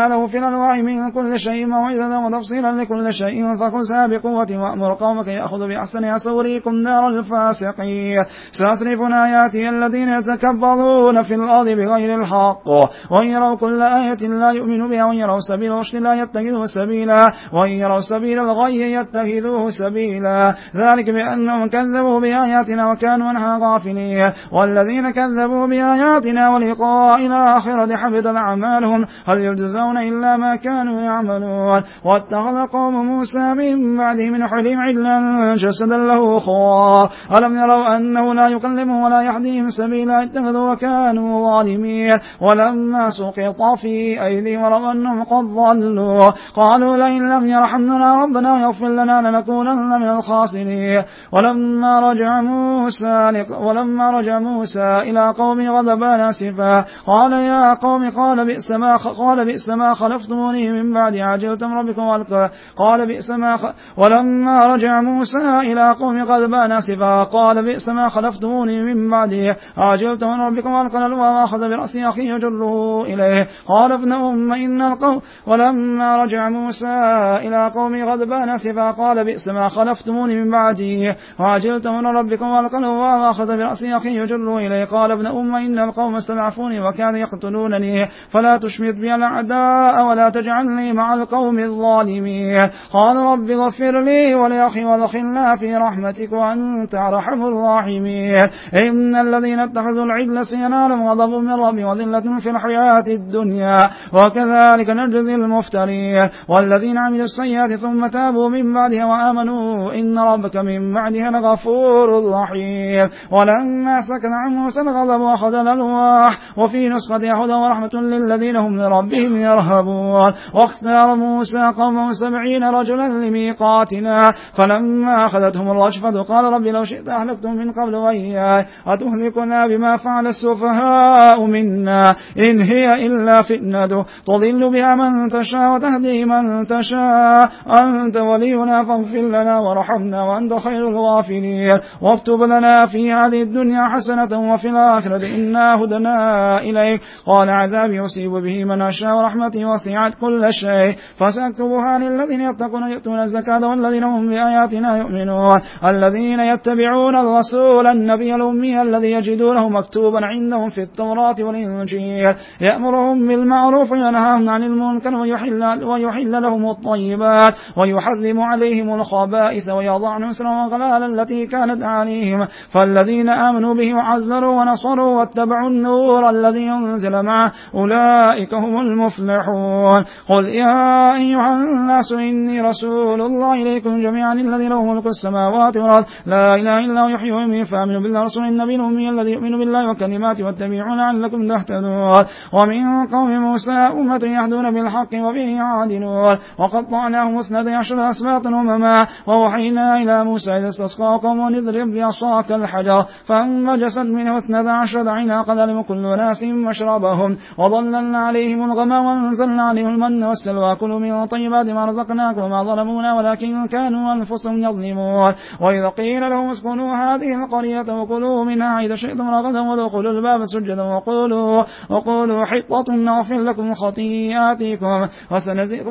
[SPEAKER 1] له في الألواح من كل شيء موعظة وتفصيلا لكل شيء فخذها بقوة وأمر قومك يأخذ بأحسنها سأريكم دار الفاسقين سأصرف عن آياتي الذين يتكبرون في الأرض بغير الحق وإن يروا كل آية لا يؤمنوا بها وإن يروا سبيل الرشد لا يتخذوه سبيلا وإن يروا سبيل الغي يتخذوه سبيلا ذلك بأنهم كذبوا بآياتنا وكانوا عنها غافلين والذين كذبوا بآياتنا ولقاء الآخرة حبطت أعمالهم هل يجزون إلا ما كانوا يعملون واتخذ قوم موسى من بعده من حليم عجلا جسدا له خوار ألم يروا أنه لا يكلمهم ولا يهديهم سبيلا اتخذوا وكانوا ظالمين ولما سقط في أيديهم ورأوا أنهم قد ضلوا قالوا لئن لم يرحمنا ربنا ويغفر لنا لنكونن من الخاسرين ولما رجع موسى ولما رجع موسى إلى قومه غضبان آسفا قال يا قوم قال بئس ما قال بئس ما خلفتموني من بعد عجلتم ربكم والقى قال بئس ما خ... ولما رجع موسى إلى قوم غضبان آسفا قال بئس ما خلفتموني من بعد عجلتم ربكم والقى وأخذ برأس أخيه يجره إليه قال ابن أم إن القوم ولما رجع موسى إلى قوم غضبان آسفا قال بئس ما خلفتموني من بعدي وعجلتم من ربكم والقلب وأخذ برأس أخيه يجره إليه قال ابن أم إن القوم استضعفوني وكانوا يقتلونني فلا تشمت بي الأعداء ولا تجعلني مع القوم الظالمين قال رب اغفر لي ولأخي وادخلنا في رحمتك وأنت أرحم الراحمين إن الذين اتخذوا العجل سينالهم غضب من ربي وذلة في الحياة الدنيا وكذلك نجزي المفترين والذين عملوا السيئات ثم تابوا من بعدها وآمنوا إن ربك من بعدها لغفور رحيم ولما سكن عن موسى الغضب أخذ الألواح وفي نسختها هدى ورحمة للذين هم لربهم يرهبون واختار موسى قومه سبعين رجلا لميقاتنا فلما أخذتهم الرجفة قال رب لو شئت أهلكتم من قبل وإياي أتهلكنا بما فعل السفهاء منا إن هي إلا فتنة تضل بها من تشاء وتهدي من تشاء أنت ولينا فاغفر لنا ورحمنا وأنت خير الغافلين واكتب لنا في هذه الدنيا حسنة وفي الآخرة إنا هدنا إليك قال عذابي يصيب به من أشاء ورحمتي وسعت كل شيء فسأكتبها للذين يتقون يؤتون الزكاة والذين هم بآياتنا يؤمنون الذين يتبعون الرسول النبي الأمي الذي يجدونه مكتوبا عندهم في التوراة والإنجيل يأمرهم بالمعروف وينهاهم عن المنكر ويحل, ويحل لهم الطيبات ويحرم عليهم الخبائث ويضع نسرا وغلالا التي كانت عليهم فالذين آمنوا به وعزروا ونصروا واتبعوا النور الذي ينزل معه أولئك هم المفلحون قل يا أيها الناس إني رسول الله إليكم جميعا الذي له ملك السماوات والأرض لا إله إلا هو يحيي ويميت فآمنوا بالله رسول النبي الأمي الذي يؤمن بالله وكلماته واتبعوا لعلكم تهتدون ومن قوم موسى أمة يهدون بالحق وبه يعدلون وقطعناهم اثنتي عشر أسباطا أمما ووحينا إلى موسى إذ استسقى قومه أن اضرب بعصاك الحجر فانبجست منه اثنتا عشرة عينا قد علموا كل ناس مشربهم وظللنا عليهم الغمام وانزلنا عليهم المن والسلوى كلوا من طيبات ما رزقناكم وما ظلمونا ولكن كانوا أنفسهم يظلمون وإذا قيل لهم اسكنوا هذه القرية وكلوا منها إذا شئتم رغدا وادخلوا الباب سجدا وقولوا وقولوا حطة نغفر لكم خطيئاتكم وسنزيد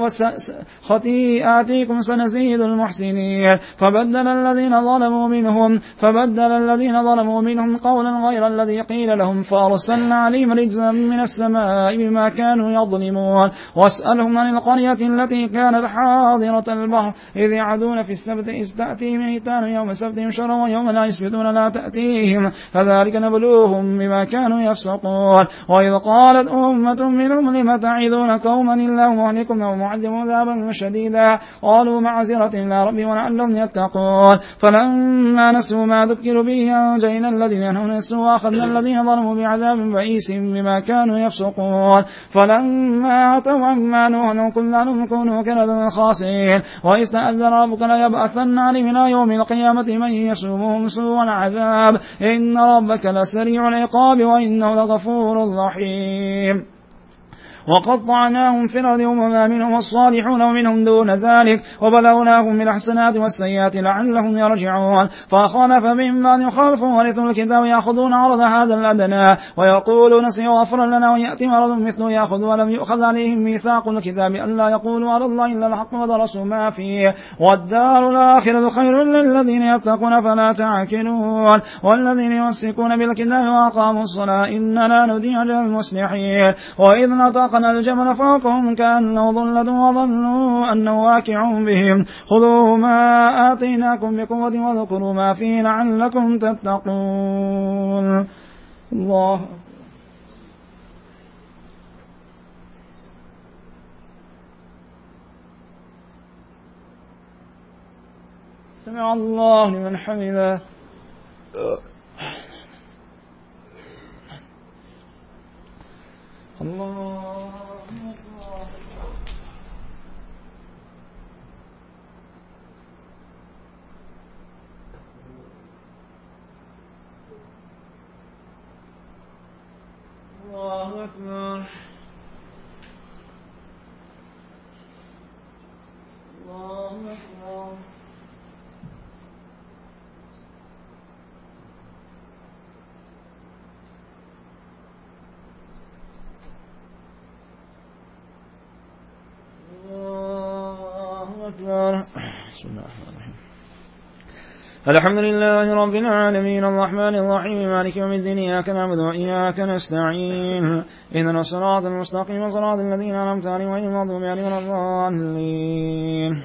[SPEAKER 1] خطيئاتكم سنزيد المحسنين فبدل الذين ظلموا منهم فبدل الذين ظلموا منهم قولا غير الذي قيل لهم فأرسلنا عليهم رجزا من السماء بما كانوا يظلمون واسألهم عن القرية التي كانت حاضرة البحر إذ يعدون في السبت إذ تأتيهم حيتان يوم سبتهم شرا ويوم لا يسبتون لا تأتيهم كذلك نبلوهم بما كانوا يفسقون وإذ قالت أمة منهم لم تعظون قوما إلا مهلكم أو معذبون عذابا شديدا قالوا معذرة إلى ربهم ولعلهم يتقون فلما نسوا ما ذكروا به أنجينا الذين ينهون السوء وأخذنا الذين ظلموا بعذاب بئيس بما كانوا يفسقون فلما أتوا عما نهوا قلنا لهم كونوا كردة خاسئين وإذ تأذن ربك ليبعثن عليهم إلى يوم القيامة من يسومهم سوء العذاب إن ربك لسريع العقاب وإنه لغفور رحيم وقطعناهم في الأرض وما منهم الصالحون ومنهم دون ذلك وبلوناهم بالحسنات والسيئات لعلهم يرجعون فخلف من بعد خلف ورثوا الكتاب يأخذون عرض هذا الأدنى ويقولون سيغفر لنا ويأتي مرض مثله يأخذ ولم يؤخذ عليهم ميثاق الكتاب ألا يقولوا على الله إلا الحق ودرسوا ما فيه والدار الآخرة خير للذين يتقون فلا تعقلون والذين يمسكون بالكتاب وأقاموا الصلاة إننا نضيع للمصلحين وإذ نطقنا الجبل فوقهم كأنه ظلة وظنوا أنه واقع بهم خذوا ما آتيناكم بقوة وذكروا ما فيه لعلكم تتقون. الله سمع الله لمن حمده. الله الله أكبر. الله أكبر. الله أكبر. بسم الله الرحمن الرحيم. الحمد لله رب العالمين الرحمن الرحيم مالك يوم الدين إياك نعبد وإياك نستعين اهدنا الصراط المستقيم صراط الذين أنعمت عليهم غير المغضوب عليهم ولا الضالين.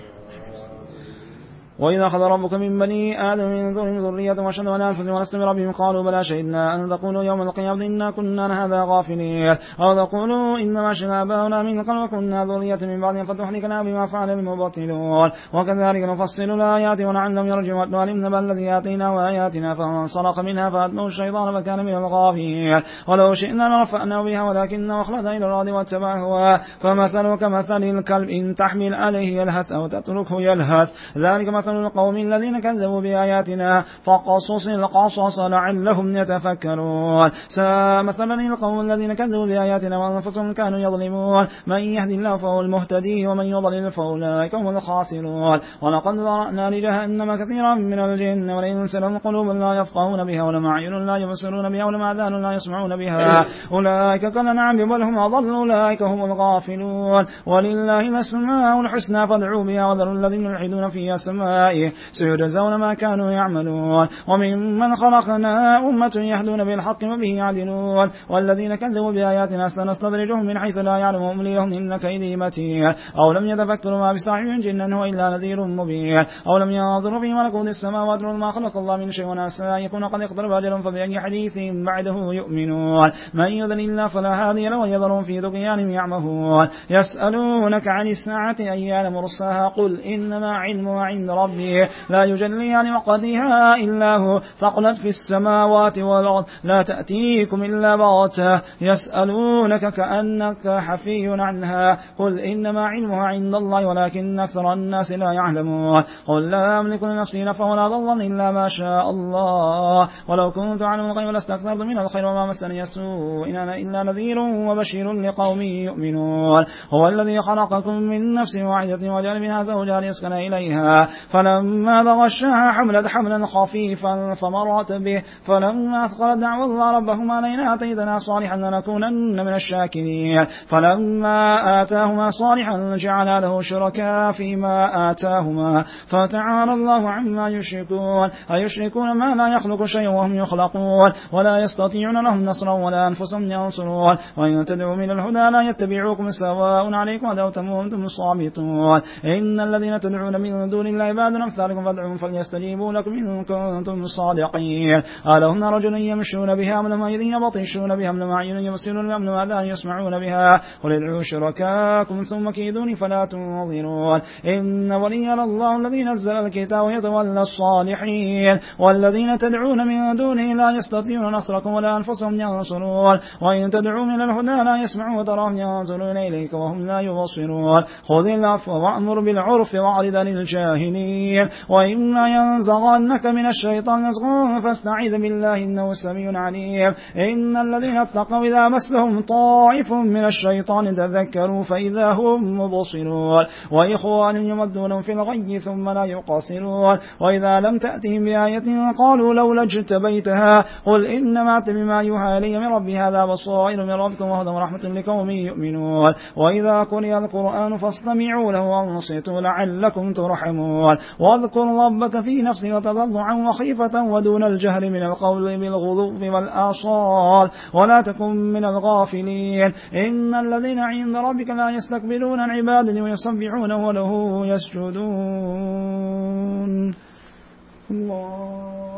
[SPEAKER 1] وإذا أخذ ربك من بني آدم من ذرهم ذرية وأشهدوا على أنفسهم ولست بربهم قالوا بلى شهدنا أن تقولوا يوم القيامة إنا كنا عن هذا غافلين أو تقولوا إنما شرع آباؤنا من قبل وكنا ذرية من بعدهم فتهلكنا بما فعل المبطلون وكذلك نفصل الآيات ولعلهم يرجعون ولم الذي آتيناه آياتنا فانسلخ منها فأتبعه الشيطان فكان من الغافلين ولو شئنا لرفعناه بها ولكنه أخلد إلى الأرض واتبع هواه فمثله كمثل الكلب إن تحمل عليه يلهث أو تتركه يلهث ذلك مثل القوم الذين كذبوا بآياتنا فقصص القصص لعلهم يتفكرون ساء مثلا القوم الذين كذبوا بآياتنا وأنفسهم كانوا يظلمون من يهدي الله فهو المهتدي ومن يضلل فأولئك هم الخاسرون ولقد ذرأنا لجهنم كثيرا من الجن والإنس لهم قلوب لا يفقهون بها ولهم أعين لا يبصرون بها ولهم آذان لا يسمعون بها أولئك كالأنعام بل هم أضل أولئك هم الغافلون ولله الأسماء الحسنى فادعوا بها وذروا الذين يلحدون في أسمائه سيجزون ما كانوا يعملون وممن خلقنا أمة يهدون بالحق وبه يعدلون والذين كذبوا بآياتنا سنستدرجهم من حيث لا يعلمهم أملي لهم إن كيدي متين أو لم يتفكروا ما بصاحبهم جنًا هو إلا نذير مبين أو لم ينظروا في ملكوت السماوات ما خلق الله من شيء وناسا يكون قد اقترب أجلهم فبأي حديث بعده يؤمنون من يضلل الله فلا هادي له ويذرهم في طغيانهم يعمهون يسألونك عن الساعة أيان مرساها قل إنما علمها عند ربي لا يجلي عن وقتها إلا هو ثقلت في السماوات والأرض لا تأتيكم إلا بغتة يسألونك كأنك حفي عنها قل إنما علمها عند الله ولكن أكثر الناس لا يعلمون قل لا أملك لنفسي نفعا ولا ضرا إلا ما شاء الله ولو كنت أعلم الغيب لاستكثرت من الخير وما مسني السوء إن أنا إلا نذير وبشير لقوم يؤمنون هو الذي خلقكم من نفس واحدة وجعل منها زوجها ليسكن إليها فلما بغشها حملت حملا خفيفا فمرت به فلما أثقلت دعوا الله ربهما علينا آتيتنا صالحا لنكونن من الشاكرين فلما آتاهما صالحا جعل له شركاء فيما آتاهما فتعالى الله عما يشركون أيشركون ما لا يخلق شيئا وهم يخلقون ولا يستطيعون لهم نصرا ولا أنفسهم ينصرون وإن تدعوا من الهدى لا يتبعوكم سواء عليكم ودعوتم وأنتم صامتون إن الذين تدعون من دون الله عباد أمثالكم فادعوهم فليستجيبوا لكم إن كنتم صادقين ألهم رجل يمشون بها أم لهم أيدي يبطشون بها أم لهم أعين يبصرون بها أم لهم آذان يسمعون بها قل ادعوا شركاءكم ثم كيدوني فلا تنظرون إن ولي الله الذي نزل الكتاب ويتولى الصالحين والذين تدعون من دونه لا يستطيعون نصركم ولا أنفسهم ينصرون وإن تدعوا من الهدى لا يسمعوا وتراهم ينظرون إليك وهم لا يبصرون خذ العفو وأمر بالعرف وأعرض عن الجاهلين الظالمين. وإما ينزغنك من الشيطان نزغ فاستعذ بالله إنه سميع عليم. إن الذين اتقوا إذا مسهم طائف من الشيطان تذكروا فإذا هم مبصرون وإخوان يمدون في الغي ثم لا يقصرون. وإذا لم تأتهم بآية قالوا لولا اجتبيتها قل إنما بما يوحى إلي من ربي هذا بصائر من ربكم وهدى ورحمة لقوم يؤمنون. وإذا قرئ القرآن فاستمعوا له وانصتوا لعلكم ترحمون. واذكر ربك في نفسك وتضرعا وخيفة ودون الجهر من القول بالغضب والآصال ولا تكن من الغافلين. إن الذين عند ربك لا يستكبرون عن عباده ويسبحونه وله يسجدون. الله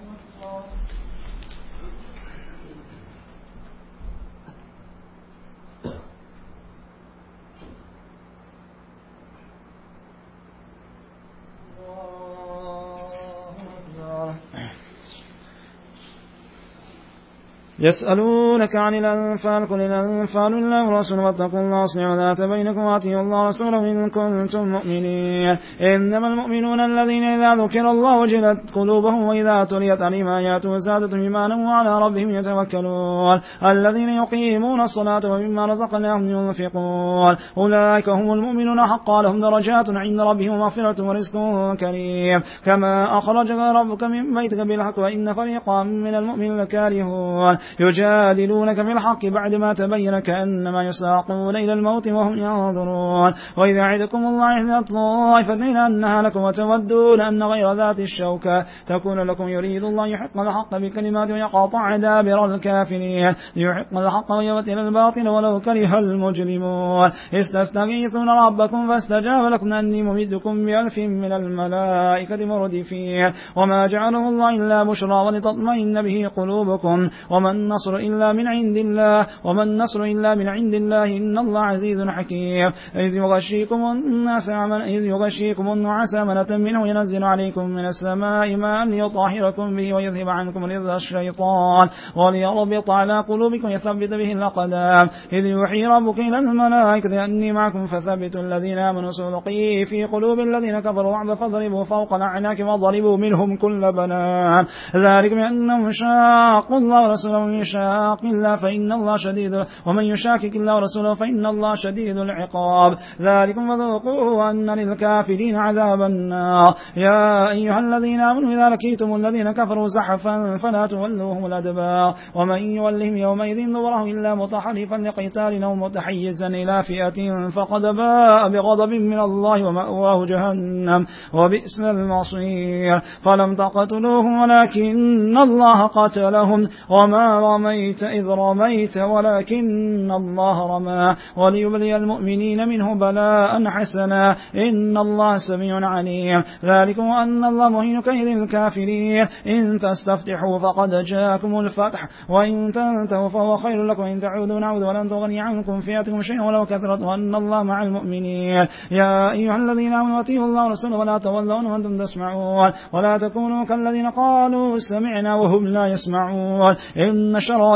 [SPEAKER 1] يسألونك عن الأنفال قل الأنفال لله ورسوله واتقوا الله أصلحوا ذات بينكم وأطيعوا الله ورسوله إن كنتم مؤمنين. إنما المؤمنون الذين إذا ذكر الله وجلت قلوبهم وإذا تليت عليهم آياته زادتهم إيمانا وعلى ربهم يتوكلون. الذين يقيمون الصلاة ومما رزقناهم ينفقون أولئك هم المؤمنون حقا لهم درجات عند ربهم ومغفرة ورزق كريم. كما أخرجك ربك من بيتك بالحق وإن فريقا من المؤمنين لكارهون يجادلونك في الحق بعدما تبين كأنما يساقون إلى الموت وهم ينظرون. وإذا عدكم الله إحدى الطائفتين أنها لكم وتودون أن غير ذات الشوكة تكون لكم يريد الله يحق الحق بكلمات ويقاطع دابر الكافرين ليحق الحق ويبطل الباطل ولو كره المجرمون. استستغيثون ربكم فاستجاب لكم أني ممدكم بألف من الملائكة مردفين. وما جعله الله إلا بشرى ولتطمئن به قلوبكم وما النصر إلا من عند الله وما النصر إلا من عند الله إن الله عزيز حكيم. إذ يغشيكم الناس إذ يغشيكم النعاس أمنة منه ينزل عليكم من السماء ماء ليطهركم به ويذهب عنكم رجز الشيطان وليربط على قلوبكم يثبت به الأقدام. إذ يوحي ربك إلى الملائكة أني معكم فثبتوا الذين آمنوا سألقي في قلوب الذين كفروا الرعب فاضربوا فوق الأعناق وضربوا منهم كل بنان ذلك بأنهم شاقوا الله ورسوله ومن يشاق الله فإن الله شديد ومن يشاكك الله ورسوله فإن الله شديد العقاب. ذلكم فذوقوه أن للكافرين عذاب النار. يا أيها الذين آمنوا إذا لقيتم الذين كفروا زحفا فلا تولوهم الأدبار ومن يولهم يومئذ دبره إلا متحرفا لقتال أو متحيزا إلى فئة فقد باء بغضب من الله ومأواه جهنم وبئس المصير. فلم تقتلوهم ولكن الله قتلهم وما رميت إذ رميت ولكن الله رمى وليبلي المؤمنين منه بلاء حسنا إن الله سميع عليم. ذلكم أن الله مهين كيد الكافرين. إن تستفتحوا فقد جاءكم الفتح وإن تنتهوا فهو خير لكم إن تعودوا نعود ولن تغني عنكم فئتكم شيئا ولو كثرت وأن الله مع المؤمنين. يا أيها الذين آمنوا أطيعوا الله ورسوله ولا تولوا وأنتم تسمعون ولا تكونوا كالذين قالوا سمعنا وهم لا يسمعون. إن شر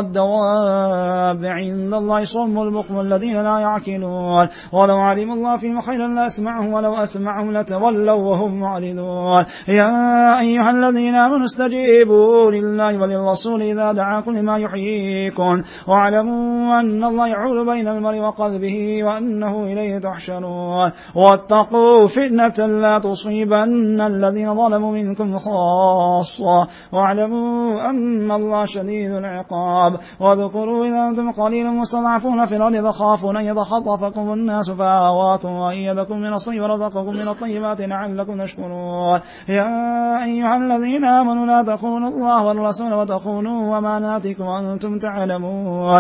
[SPEAKER 1] الدواب عند الله صم البكم الذين لا يعقلون ولو علم الله فيهم خيرا لأسمعهم ولو أسمعهم لتولوا وهم معرضون. يا أيها الذين آمنوا استجيبوا لله وللرسول إذا دعاكم لما يحييكم واعلموا أن الله يحول بين المرء وقلبه وأنه إليه تحشرون. واتقوا فتنة لا تصيبن الذين ظلموا منكم خاصة واعلموا أن الله شديد العقاب. واذكروا إذا أنتم قليل مستضعفون في الأرض تخافون أن يتخطفكم الناس فآواكم وأيدكم من الصيب ورزقكم من الطيبات لعلكم تشكرون. يا أيها الذين آمنوا لا تخونوا الله والرسول وتخونوا أماناتكم وأنتم تعلمون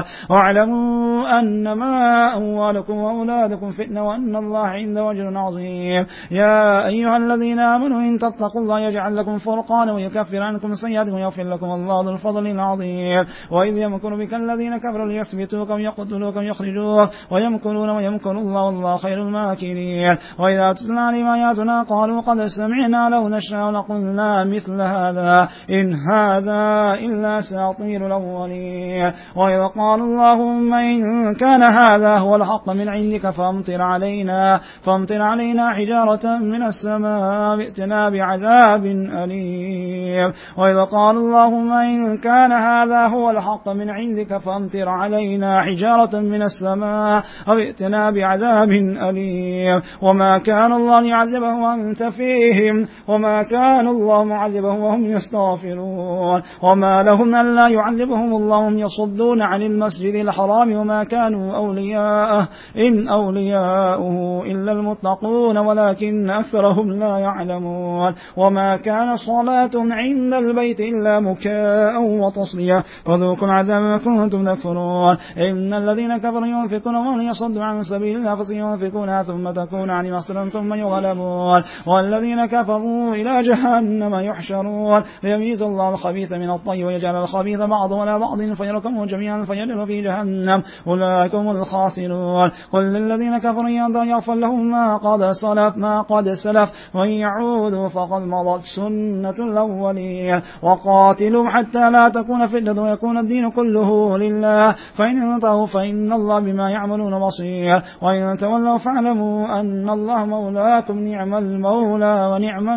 [SPEAKER 1] واعلموا أنما أموالكم وأولادكم فتنة وأن الله عنده أجر عظيم. يا أيها الذين آمنوا إن تتقوا الله يجعل لكم فرقانا ويكفر عنكم سيئاتكم ويغفر لكم الله ذو الفضل العظيم. وإذ يمكر بك الذين كفروا ليثبتوك أو يقتلوك أو يخرجوك ويمكرون ويمكر الله والله خير الماكرين. وإذا تتلى عليهم آياتنا قالوا قد سمعنا لو نشاء لقلنا مثل هذا إن هذا إلا أساطير الأولين. وإذا قال اللهم إن كان هذا هو الحق من عندك فامطر علينا فامطر علينا حجارة من السماء ائتنا بعذاب أليم. وإذا قال اللهم إن كان هذا هو الحق من عندك فامطر علينا حجارة من السماء أو ائتنا بعذاب أليم. وما كان الله ليعذبهم وأنت فيهم وما كان الله معذبهم وهم يستغفرون. وما لهم ألا يعذبهم الله هم يصدون عن المسجد الحرام وما كانوا أولياءه إن أولياؤه إلا المتقون ولكن أكثرهم لا يعلمون. وما كان صلاتهم عند البيت إلا مكاء وتصدية فذوقوا العذاب ما كنتم تكفرون. إن الذين كفروا ينفقون وهم يصدوا عن سبيل الله فسينفقونها ثم تكون عن مصر ثم يغلبون والذين كفروا إلى جهنم يحشرون ليميز الله الخبيث من الطيب ويجعل الخبيث بعضه على بعض فيركمه جميعا فيجعل في جهنم أولئك هم الخاسرون. قل للذين كفروا يغفر لهم ما قد سلف ما قد سلف وإن يعودوا فقد مضت سنة الأولين. وقاتلوا حتى لا تكون فتنة ويكون الدين كله لله فإن انتهوا فإن الله بما يعملون بصير. وإن تولوا فاعلموا أن الله مولاكم نعم المولى ونعم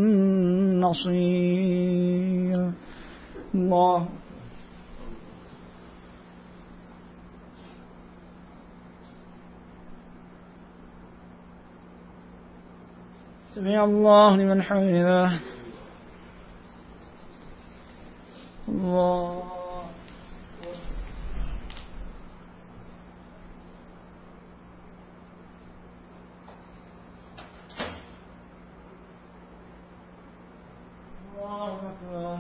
[SPEAKER 1] النصير. الله سمع الله لمن حمده. الله الله أكبر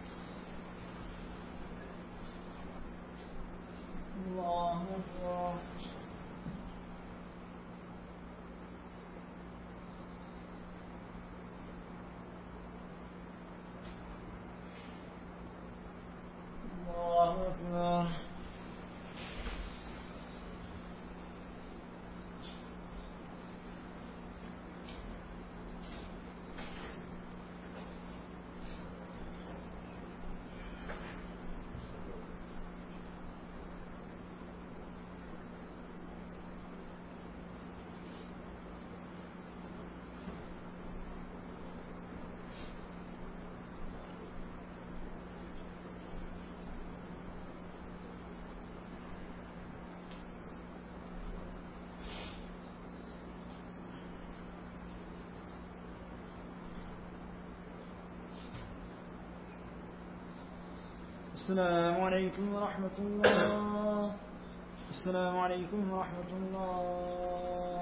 [SPEAKER 1] الله أكبر الله أكبر. السلام عليكم ورحمة الله. السلام عليكم ورحمة الله.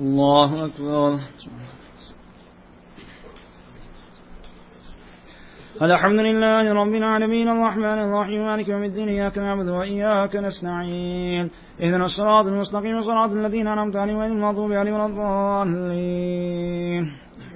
[SPEAKER 1] الله أكبر. الحمد لله رب العالمين الرحمن الرحيم مالك يوم الدين إياك نعبد وإياك نستعين اهدنا الصراط المستقيم صراط الذين أنعمت عليهم غير المغضوب عليهم ولا الضالين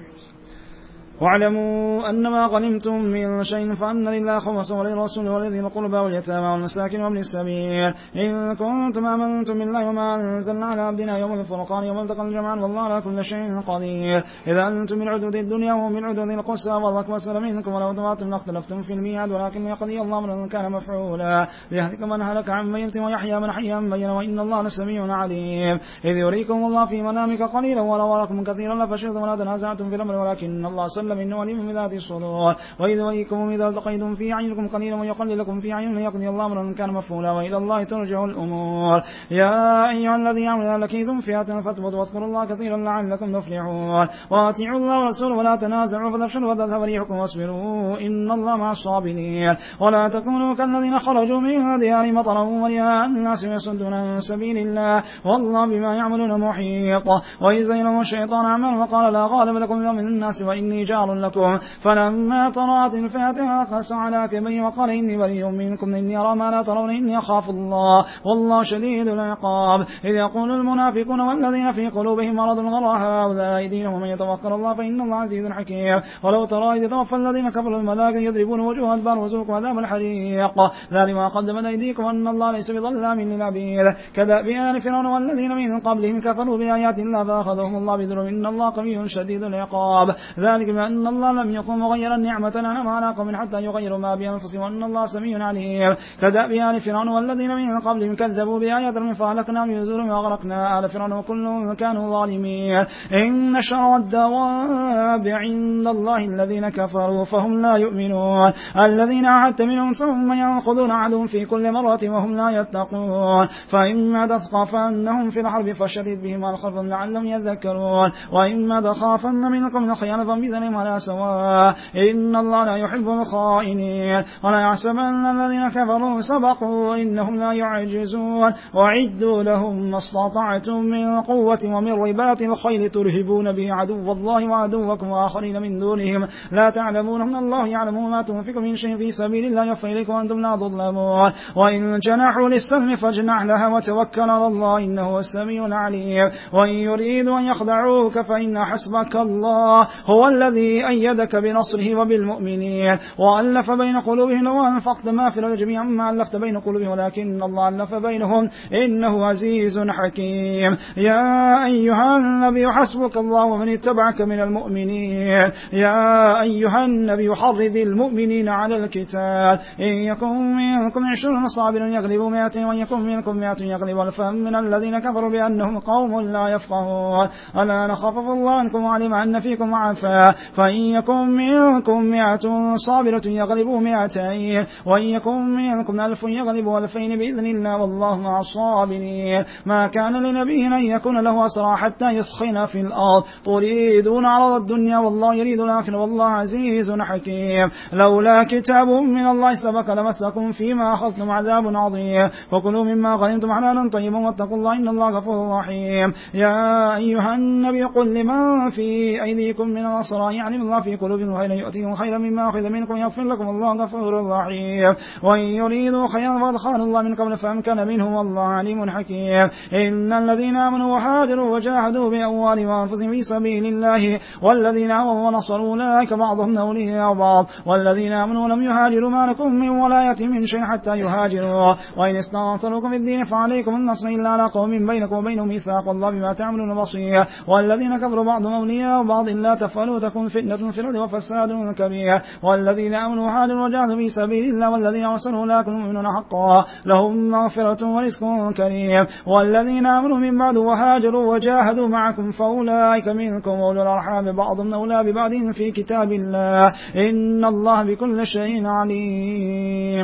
[SPEAKER 1] واعلموا أنما غنمتم من شيء فأن لله خمسه وللرسول والذين قربى واليتامى والمساكين وابن السبيل إن كنتم آمنتم بالله وما أنزلنا على عبدنا يوم الفرقان يوم التقى الجمعان والله على كل شيء قدير إذا أنتم من عدود الدنيا ومن عدود القصى والله أكبر منكم ولو دمعتم لاختلفتم في الميعاد ولكن يقضي الله أمرا كان مفعولا ليهلك من هلك عن بينة ويحيى من حي عن بينة وإن الله لسميع عليم إذ يريكم الله في منامك قليلا ولو أراكم كثيرا لفشلتم ولا تنازعتم في الأمر ولكن الله سلم إنه وليم من ذات الصدور وإذ ويكم إذا التقيتم في أعينكم قليلا ويقللكم في أعين ليقضي الله أمرا كان مفعولا وإلى الله ترجع الأمور يا أيها الذين آمنوا لكيتم فئة فاثبتوا واذكروا الله كثيرا لعلكم تفلحون وأطيعوا الله ورسوله ولا تنازعوا فتفشلوا وتذهب ريحكم واصبروا إن الله مع الصابرين ولا تكونوا كالذين خرجوا من ديار مطرا ورئاء الناس ويصدون عن سبيل الله والله بما يعملون محيط وإذ زين الشيطان أعمالهم وقال لا غالب لكم اليوم من الناس وإني جار لكم فلما طرأت الفئتين خس على كبيه وقال إني بريء منكم إني أرى ما لا ترون إني أخاف الله والله شديد العقاب إذ يقول المنافقون والذين في قلوبهم مرض غر هؤلاء دينهم ومن يتوكل الله فإن الله عزيز حكيم ولو ترى إذ توفى الذين كفروا الملائكة يضربون وجوه الأدبار وذوقوا عذاب الحريق ذلك ما قدمت أيديكم أن الله ليس بظلام للعبيد كدأب آل فرعون والذين من قبلهم كفروا بآيات الله فأخذهم الله بذنوبهم إن الله قوي شديد العقاب ذلك بأن الله لم يكن مغيرا نعمة أنعم على قوم حتى يغيروا ما بأنفسهم وأن الله سميع عليم كدأب آل فرعون والذين من قبلهم كذبوا بآياتنا فأهلكناهم بذنوبهم وأغرقنا آل فرعون وكلهم كانوا ظالمين إن شر الدواب عند الله الذين كفروا فهم لا يؤمنون الذين عاهدت منهم ثم ينقضون عهدهم في كل مرة وهم لا يتقون فإما تثقفنهم في الحرب فشدد بهم على خلفهم لعلهم يذكرون وإما تخافن منكم خيانة فانبذهم على سواء إن الله لا يحب الخائنين ولا يحسبن الذين كفروا سبقوا إنهم لا يعجزون وعدوا لهم ما استطعتم من قوة ومن رباط الخيل ترهبون به عدو الله وعدوكم وآخرين من دونهم لا تعلمونهم الله يعلم ما تنفق من شيء في سبيل الله يوفى إليكم وأنتم لا تظلمون وإن جنحوا للسلم فاجنح لها وتوكل على الله إنه السميع العليم وإن يريدوا أن يخدعوك فإن حسبك الله هو الذي أيدك بنصره وبالمؤمنين وألف بين قلوبهم لو أنفقت ما في الأرض جميعا ما ألفت بين قلوبهم ولكن الله ألف بينهم إنه عزيز حكيم يا أيها النبي حسبك الله ومن اتبعك من المؤمنين يا أيها النبي حرض المؤمنين على القتال إن يكن منكم عشرون صابر يغلبوا مئة وإن يكن منكم مئة يغلبوا ألفا من الذين كفروا بأنهم قوم لا يفقهون ألا نخفف الله عنكم وعلم أن فيكم عفا فإن يكن منكم مئة صابرة يغلبوا مئتين وإن يكن منكم ألف يغلبوا ألفين بإذن الله والله مع الصابرين ما كان لنبي أن يكون له أسرى حتى يثخن في الأرض تريدون عرض الدنيا والله يريد الآخرة والله عزيز حكيم لولا كتاب من الله سبق لمسكم فيما أخذتم عذاب عظيم وكلوا مما غنمتم حلالا طيبا واتقوا الله إن الله غفور رحيم يا أيها النبي قل لمن في أيديكم من الأسرى يعلم الله في قلوبهم خيرا يؤتيهم خيرا مما أخذ منكم يغفر لكم الله غفور رحيم وإن يريدوا خيرا فأدخلوا الله من قبل فأمكن منهم والله عليم حكيم إن الذين آمنوا وهاجروا وجاهدوا بأموالهم وأنفسهم في سبيل الله والذين آمنوا ونصروا أولئك بعضهم أولياء بعض والذين آمنوا ولم يهاجروا ما لكم من ولاية من شيء حتى يهاجروا وإن استنصروكم في الدين فعليكم النصر إلا على قوم بينكم وبينهم ميثاق والله بما تعملون بصير والذين كفروا بعضهم أولياء بعض لا تفعلوا تكن فتنة في الأرض وفساد كبير والذين آمنوا وهاجروا وجاهدوا في سبيل الله والذين أرسلوا أولئك المؤمنون حقا لهم مغفرة ورزق كريم والذين آمنوا من بعد وهاجروا وجاهدوا معكم فأولئك منكم أولو الأرحام بعضهم أولى ببعض في كتاب الله إن الله بكل شيء عليم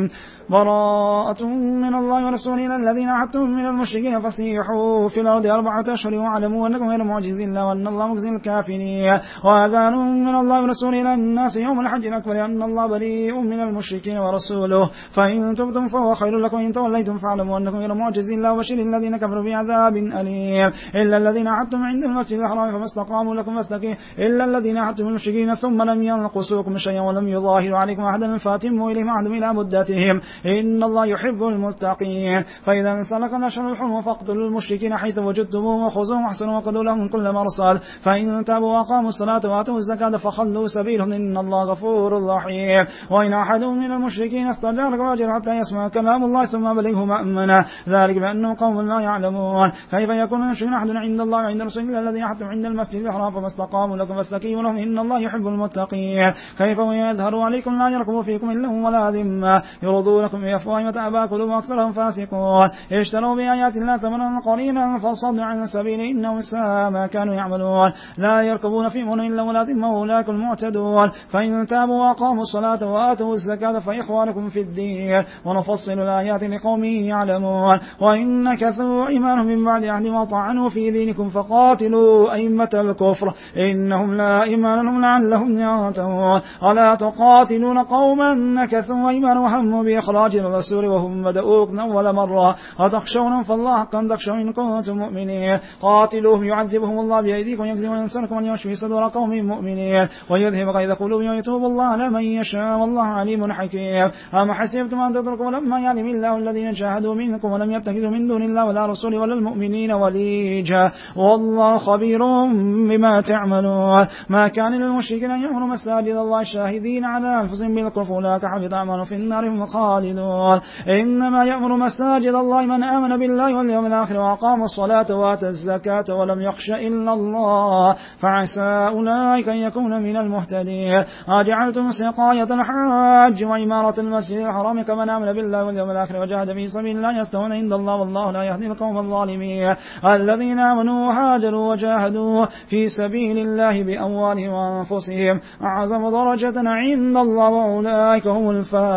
[SPEAKER 1] براءة من الله ورسوله إلى الذين عهدتم من المشركين فسيحوا في الأرض أربعة أشهر واعلموا أنكم غير معجزين الله وأن الله مخزي الكافرين وأذان من الله ورسوله إلى الناس يوم الحج الأكبر أن الله بريء من المشركين ورسوله فإن تبتم فهو خير لكم إن توليتم فاعلموا أنكم غير معجزين الله وبشر الذين كفروا بعذاب أليم إلا الذين عهدتم عند المسجد الحرام فما استقاموا لكم فاستقيموا إلا الذين عهدتم من المشركين ثم لم ينقصوكم شيئا ولم يظاهروا عليكم أحدا فاتموا إليهم عهدهم إلى مدتهم إن الله يحب المتقين فإذا انسلخ الأشهر الحرم فاقتلوا المشركين حيث وجدتموهم وخذوهم واحصنوا وقتلوا لهم كل مرصد فإن تابوا وأقاموا الصلاة وآتوا الزكاة فخلوا سبيلهم إن الله غفور رحيم وإن أحد من المشركين استجارك فأجره حتى يسمع كلام الله ثم بلغه مأمنا ذلك بأنهم قوم لا يعلمون كيف يكون المشركين أحد عند الله وعند رسول الله الذين حتم عند المسجد الحرام فما استقاموا لكم فاستقيموا لهم إن الله يحب المتقين كيف يظهروا عليكم لا يرقبوا فيكم إلا ولا ذمة يرضونكم بأفواههم وتأبى قلوبهم أكثرهم فاسقون اشتروا بآيات الله ثمنا قليلا فصدوا عن سبيل إنهم ساء ما كانوا يعملون لا يركبون في مؤمن إلا ولا ذمة أولئك المعتدون فإن تابوا وأقاموا الصلاة وآتوا الزكاة فإخوانكم في الدين ونفصل الآيات لقوم يعلمون وإن نكثوا إيمانهم من بعد عهد وطعنوا في دينكم فقاتلوا أئمة الكفر إنهم لا إيمان لهم لعلهم ينتهون ألا تقاتلون قوما نكثوا إيمانهم وهموا بإخراج الرسول وهم بدؤوكم أول مرة أتخشون فالله حقا تخشون إن كنتم مؤمنين قاتلوهم يعذبهم الله بأيديكم يكذب وينصركم ويشفي صدور قوم مؤمنين ويذهب غيظ قلوبهم ويتوب الله على من يشاء والله عليم حكيم أم حسبتم أن تتركوا لما يعلم الله الذين جاهدوا منكم ولم يتخذوا من دون الله ولا رسول ولا المؤمنين وليجا والله خبير بما تعملون ما كان للمشركين أن يعمروا مساجد الله شاهدين على أنفسهم بالكفر أولئك حبط أعمالهم في النار هم خالدون إنما يأمر مساجد الله من آمن بالله واليوم الآخر وأقام الصلاة وآتى الزكاة ولم يخش إلا الله فعسى أولئك أن يكون من المهتدين أجعلتم سقاية الحاج وعمارة المسجد الحرام كمن آمن بالله واليوم الآخر وجاهد في سبيل الله يستوون عند الله والله لا يهدي القوم الظالمين الذين آمنوا وهاجروا وجاهدوا في سبيل الله بأموالهم وأنفسهم أعظم درجة عند الله وأولئك هم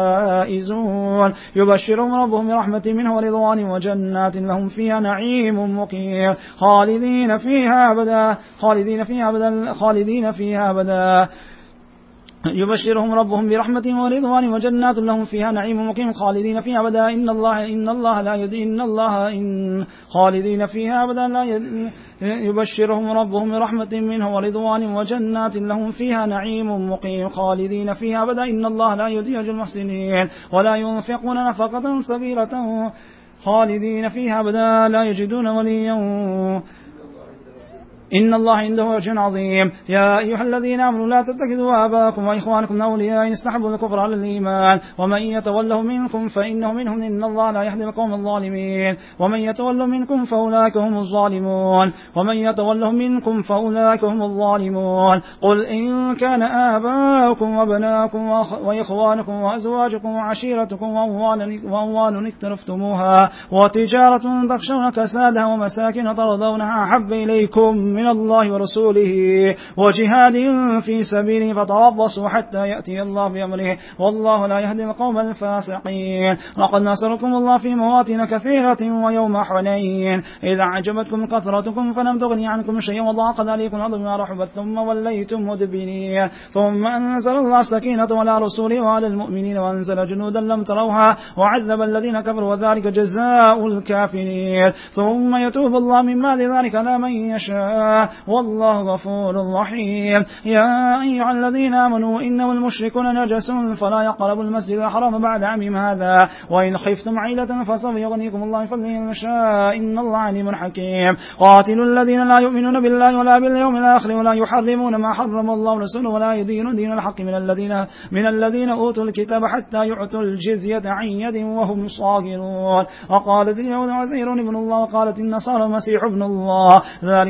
[SPEAKER 1] الفائزون يبشرهم ربهم برحمة منه ورضوان وجنات لهم فيها نعيم مقيم خالدين فيها أبدا خالدين فيها أبدا خالدين فيها أبدا يبشرهم ربهم برحمة ورضوان وجنات لهم فيها نعيم مقيم خالدين فيها أبدا إن الله إن الله لا يدين إن الله إن خالدين فيها أبدا لا يدين يبشرهم ربهم برحمة منه ورضوان وجنات لهم فيها نعيم مقيم خالدين فيها أبدا إن الله لا يضيع أجر المحسنين ولا ينفقون نفقة صغيرة خالدين فيها أبدا لا يجدون وليا إن الله عنده أجر عظيم يا أيها الذين آمنوا لا تتخذوا آباءكم وإخوانكم أولياء إن استحبوا الكفر على الإيمان ومن يتولهم منكم فإنه منهم إن الله لا يهدي القوم الظالمين ومن يتولهم منكم فأولئك هم الظالمون ومن يتولهم منكم فأولئك هم الظالمون قل إن كان آباؤكم وأبناؤكم وإخوانكم وأزواجكم وعشيرتكم وأموال اقترفتموها وتجارة تخشون كسادها ومساكن ترضونها أحب إليكم من الله ورسوله وجهاد في سبيله فتربصوا حتى يأتي الله بأمره والله لا يهدي القوم الفاسقين وقد نصركم الله في مواطن كثيرة ويوم حنين إذا عجبتكم كثرتكم فلم تغني عنكم شيئا وضاقت عليكم الأرض بما رحبت ثم وليتم مدبرين ثم أنزل الله السكينة على رسوله وعلى المؤمنين وأنزل جنودا لم تروها وعذب الذين كفروا وذلك جزاء الكافرين ثم يتوب الله من بعد ذلك على من يشاء والله غفور رحيم يا أيها الذين آمنوا إنما المشركون نجس فلا يقربوا المسجد الحرام بعد عامهم هذا وإن خفتم عيلة فسوف يغنيكم الله من فضله إن شاء إن الله عليم حكيم قاتلوا الذين لا يؤمنون بالله ولا باليوم الآخر ولا يحرمون ما حرم الله ورسوله ولا يدينون دين الحق من الذين من الذين أوتوا الكتاب حتى يعطوا الجزية عن يد وهم صاغرون وقالت اليهود عزير ابن الله وقالت النصارى المسيح ابن الله ذلك قولهم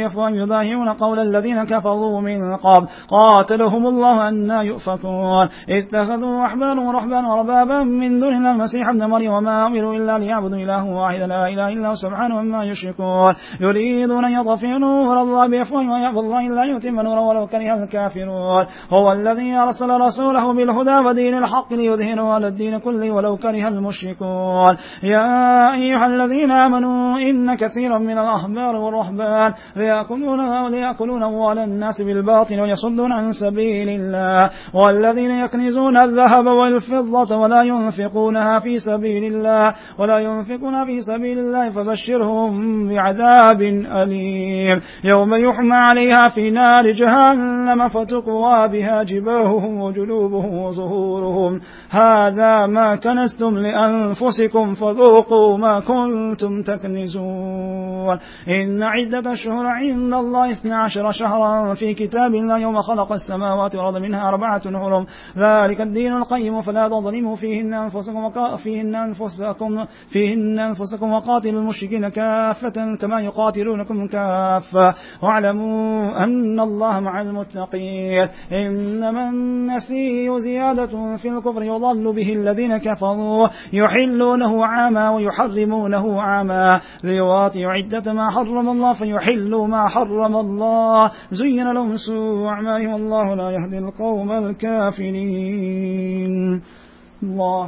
[SPEAKER 1] بأفواههم يضاهئون قول الذين كفروا من قبل قاتلهم الله أنى يؤفكون اتخذوا أحبارهم ورهبانهم وربابا من دون الله المسيح ابن مريم وما أمروا إلا ليعبدوا إله واحدا لا إله إلا هو سبحانه عما يشركون يريدون أن يطفئوا نور الله بأفواههم ويأبى الله إلا يتم نوره ولو كره الكافرون هو الذي أرسل رسوله بالهدى ودين الحق ليظهره على الدين كله ولو كره المشركون يا أيها الذين آمنوا إن كثيرا من الأحبار والرهبان ليأكلون ليأكلون أموال الناس بالباطل ويصدون عن سبيل الله والذين يكنزون الذهب والفضة ولا ينفقونها في سبيل الله ولا ينفقونها في سبيل الله فبشرهم بعذاب أليم يوم يحمى عليها في نار جهنم فتكوى بها جباههم وجنوبهم وظهورهم هذا ما كنزتم لأنفسكم فذوقوا ما كنتم تكنزون إن عدة الشهور عند الله اثنا عشر شهرا في كتاب الله يوم خلق السماوات والأرض منها أربعة حرم ذلك الدين القيم فلا تظلموا فيهن أنفسكم وقا... فيهن أنفسكم فيهن أنفسكم وقاتلوا المشركين كافة كما يقاتلونكم كافة واعلموا أن الله مع المتقين إنما النسيء زيادة في الكفر يضل به الذين كفروا يحلونه عاما ويحرمونه عاما ليواطئوا عدة ما حرم الله فيحلوا ما حرم الله زين لهم سوء أعمالهم والله لا يهدي القوم الكافرين الله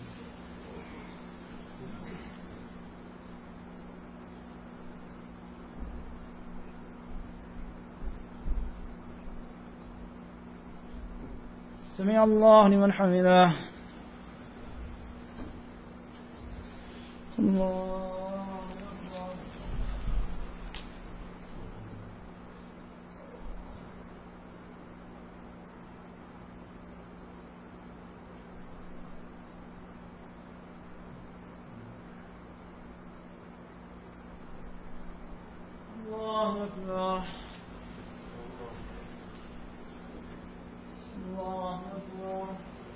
[SPEAKER 1] سمع الله لمن حمده الله الله أكبر الله أكبر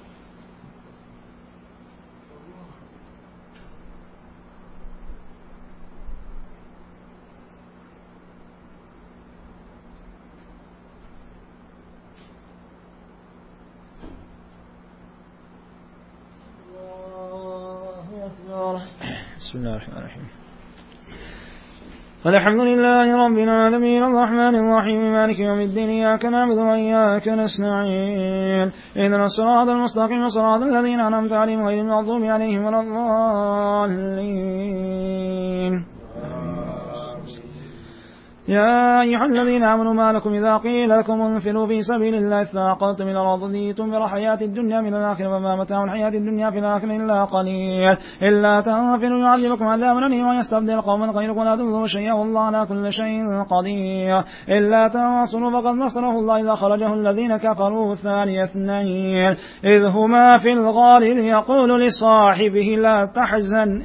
[SPEAKER 1] الله أكبر بسم الله الرحمن الرحيم الحمد لله رب العالمين الرحمن الرحيم مالك يوم الدين إياك نعبد وإياك نستعين اهدنا الصراط المستقيم صراط الذين أنعمت عليهم غير المغضوب عليهم ولا الضالين يا أيها الذين آمنوا ما لكم إذا قيل لكم انفروا في سبيل الله اثاقلتم إلى الأرض رضيتم بالحياة الدنيا من الآخرة وما متاع الحياة الدنيا في الآخرة إلا قليل إلا تنفروا يعذبكم عذابا أليما ويستبدل قوما غيركم ولا تضروا شيئا والله على كل شيء قدير إلا تنصروا فقد نصره الله إذا خرجه الذين كفروا ثاني اثنين إذ هما في الغار يقول لصاحبه لا تحزن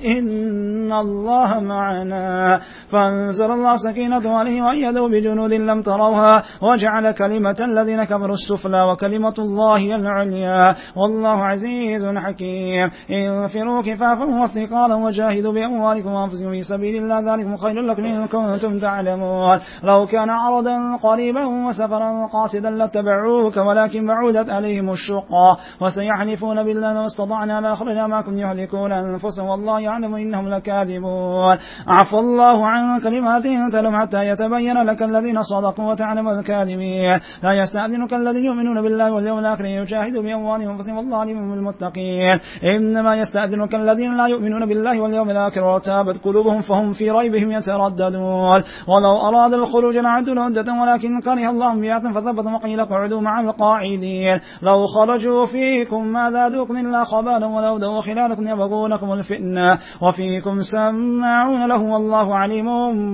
[SPEAKER 1] إن الله معنا فانزل الله سكينته عليه وأيدوا بجنود لم تروها وجعل كلمة الذين كفروا السفلى وكلمة الله العليا والله عزيز حكيم انفروا كفافا وثقالا وجاهدوا بأموالكم وأنفسكم في سبيل الله ذلكم خير لكم إن كنتم تعلمون لو كان عرضا قريبا وسفرا قاصدا لاتبعوك ولكن بعودت عليهم الشقة وسيحلفون بالله ما استطعنا لا أخرجنا معكم يهلكون أنفسهم والله يعلم إنهم لكاذبون عفى الله عنك لما أنت لهم حتى يتبين لك الذين صدقوا وتعلم الكاذبين لا يستأذنك الذين يؤمنون بالله واليوم الآخر يجاهدوا بأموالهم وأنفسهم والله عليم بالمتقين إنما يستأذنك الذين لا يؤمنون بالله واليوم الآخر وارتابت قلوبهم فهم في ريبهم يترددون ولو أراد الخروج لعدوا لعدة ولكن كره الله بيعثم فثبتهم وقيل اقعدوا مع القاعدين لو خرجوا فيكم ما زادوكم إلا خبالا ولو دوا خلالكم يبغونكم الفتنة وفيكم سماعون له والله عليم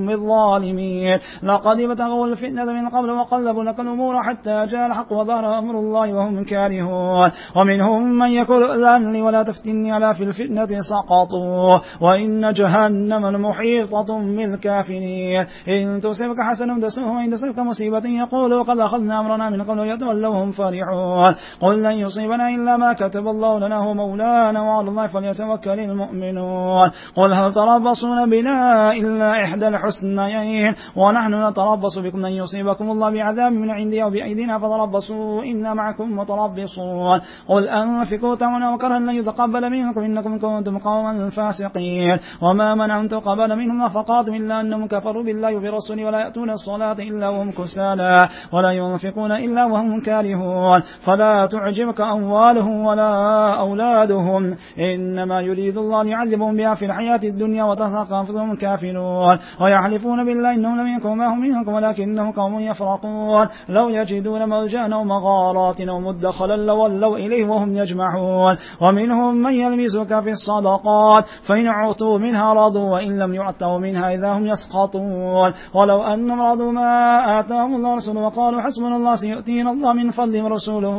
[SPEAKER 1] بالظالمين لقد ابتغوا الفتنة من قبل وقلبوا لك الأمور حتى جاء الحق وظهر أمر الله وهم كارهون ومنهم من يقول أذن لي ولا تفتني على في الفتنة سقطوا وإن جهنم المحيطة بالكافرين إن تصبك حسن تسوه وإن تصبك مصيبة يقولوا قد أخذنا أمرنا من قبل يتولوهم فرحون قل لن يصيبنا إلا ما كتب الله لنا هو مولانا وعلى الله فليتوكل المؤمنون قل هل تربصون بنا إلا إحدى الحسنيين ونحن نتربص بكم أن يصيبكم الله بعذاب من عندي أو بأيدينا فتربصوا إنا معكم متربصون قل أنفقوا تمنا وكرها لن يتقبل منكم إنكم كنتم قوما فاسقين وما منعهم تقبل منهم نفقاتهم إلا أنهم كفروا بالله وبرسوله ولا يأتون الصلاة إلا وهم كسالى ولا ينفقون إلا وهم كارهون فلا تعجبك أموالهم ولا أولادهم إنما يريد الله ليعذبهم بها في الحياة الدنيا وتزهق أنفسهم كافرون ويحلفون بالله إنهم لم يكن ما هم منكم ولكنهم قوم يفرقون لو يجدون ملجأ أو مغارات أو مدخلا لولوا إليه وهم يجمعون ومنهم من يلمزك في الصدقات فإن عطوا منها رضوا وإن لم يعطوا منها إذا هم يسقطون ولو أنهم رضوا ما آتاهم الله رسوله وقالوا حسبنا الله سيؤتينا الله من فضل رسوله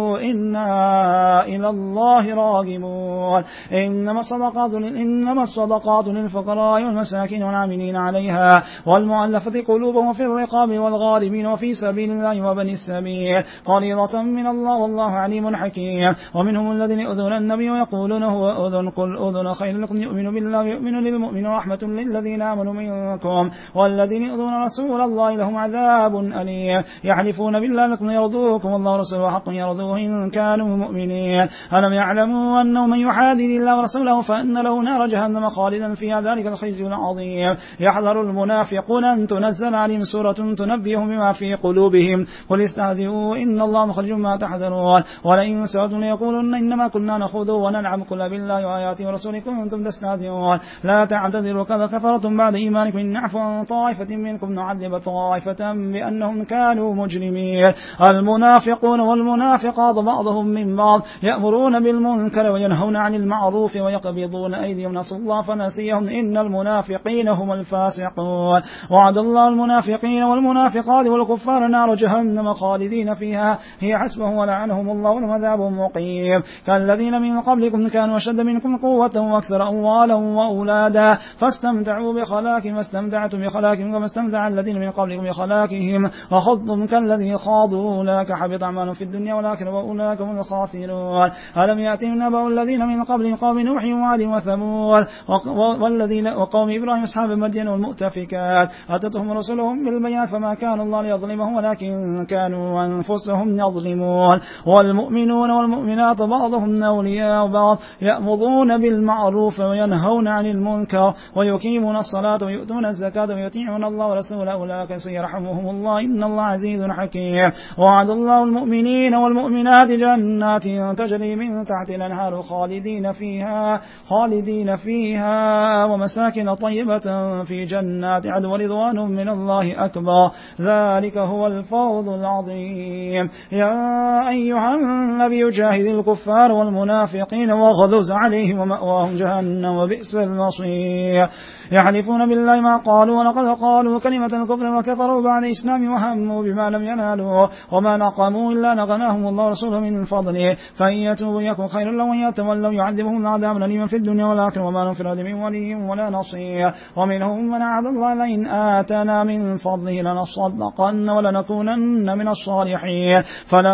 [SPEAKER 1] إنا إلى الله راغبون إنما الصدقات إنما الصدقات للفقراء والمساكين والعاملين عليها والمؤلفة قلوبهم في الرقاب والغارمين وفي سبيل الله وبني السبيل قريضة من الله والله عليم حكيم ومنهم الذين يؤذون النبي ويقولون هو أذن قل أذن خير لكم يؤمن بالله ويؤمن للمؤمن رحمة للذين آمنوا منكم والذين يؤذون رسول الله لهم عذاب أليم يحلفون بالله لكم يرضوكم الله ورسوله حق يرضوه إن كانوا مؤمنين ألم يعلموا أنه من يحادد الله ورسوله فإن له نار جهنم خالدا فيها ذلك الخزي العظيم يحذر المنافقون أن تنزل عليهم سورة تنبئهم بما في قلوبهم قل استهزئوا إن الله مخرج ما تحذرون ولئن سألتم ليقولن إنما كنا نخوض ونلعب قل بالله وآياته ورسوله كنتم تستهزئون لا تعتذروا قد كفرتم بعد إيمانكم إن نعفو عن طائفة منكم نعذب طائفة بأنهم كانوا مجرمين المنافقون والمنافقات بعضهم من بعض يأمرون بالمنكر وينهون عن المعروف ويقبضون أيديهم نسوا الله فنسيهم إن المنافقين هم الفاسقون وعد الله المنافقين والمنافقات والكفار نار جهنم خالدين فيها هي حسبهم ولعنهم الله ولهم عذاب مقيم كالذين من قبلكم كانوا أشد منكم قوة وأكثر أموالا وأولادا فاستمتعوا بخلاقهم واستمتعتم بخلاقهم كما استمتع الذين من قبلكم بخلاقهم وخضتم كالذي خاضوا أولئك حبط أعمالهم في الدنيا والآخرة وأولئك هم الخاسرون ألم يأتهم نبأ الذين من قبلهم قوم نوح وعاد وثمود والذين وقوم إبراهيم أصحاب مدين والمؤتفكات أتتهم رسلهم بالبينات فما كان الله ليظلمهم ولكن كانوا أنفسهم يظلمون والمؤمنون والمؤمنات بعضهم أولياء بعض يأمرون بالمعروف وينهون عن المنكر ويقيمون الصلاة ويؤتون الزكاة ويطيعون الله ورسوله أولئك سيرحمهم الله إن الله عزيز حكيم وعد الله المؤمنين والمؤمنات جنات تجري من تحت الأنهار خالدين فيها خالدين فيها ومساكن طيبة في جنات عدن ورضوان من الله أكبر ذلك هو الفوز العظيم يا أيها النبي جاهد الكفار والمنافقين واغلظ عليهم ومأواهم جهنم وبئس المصير يحلفون بالله ما قالوا ولقد قالوا كلمة الكفر وكفروا بعد إسلام وهموا بما لم ينالوا وما نقموا إلا نغناهم الله رسوله من فضله فإن يتوبوا يكن خير لهم وإن يتولوا يعذبهم العذاب الأليم في الدنيا والآخرة وما لهم في الأرض من ولي ولا نصير ومنهم من عهد الله لئن آتانا من فضله لنصدقن ولنكونن من الصالحين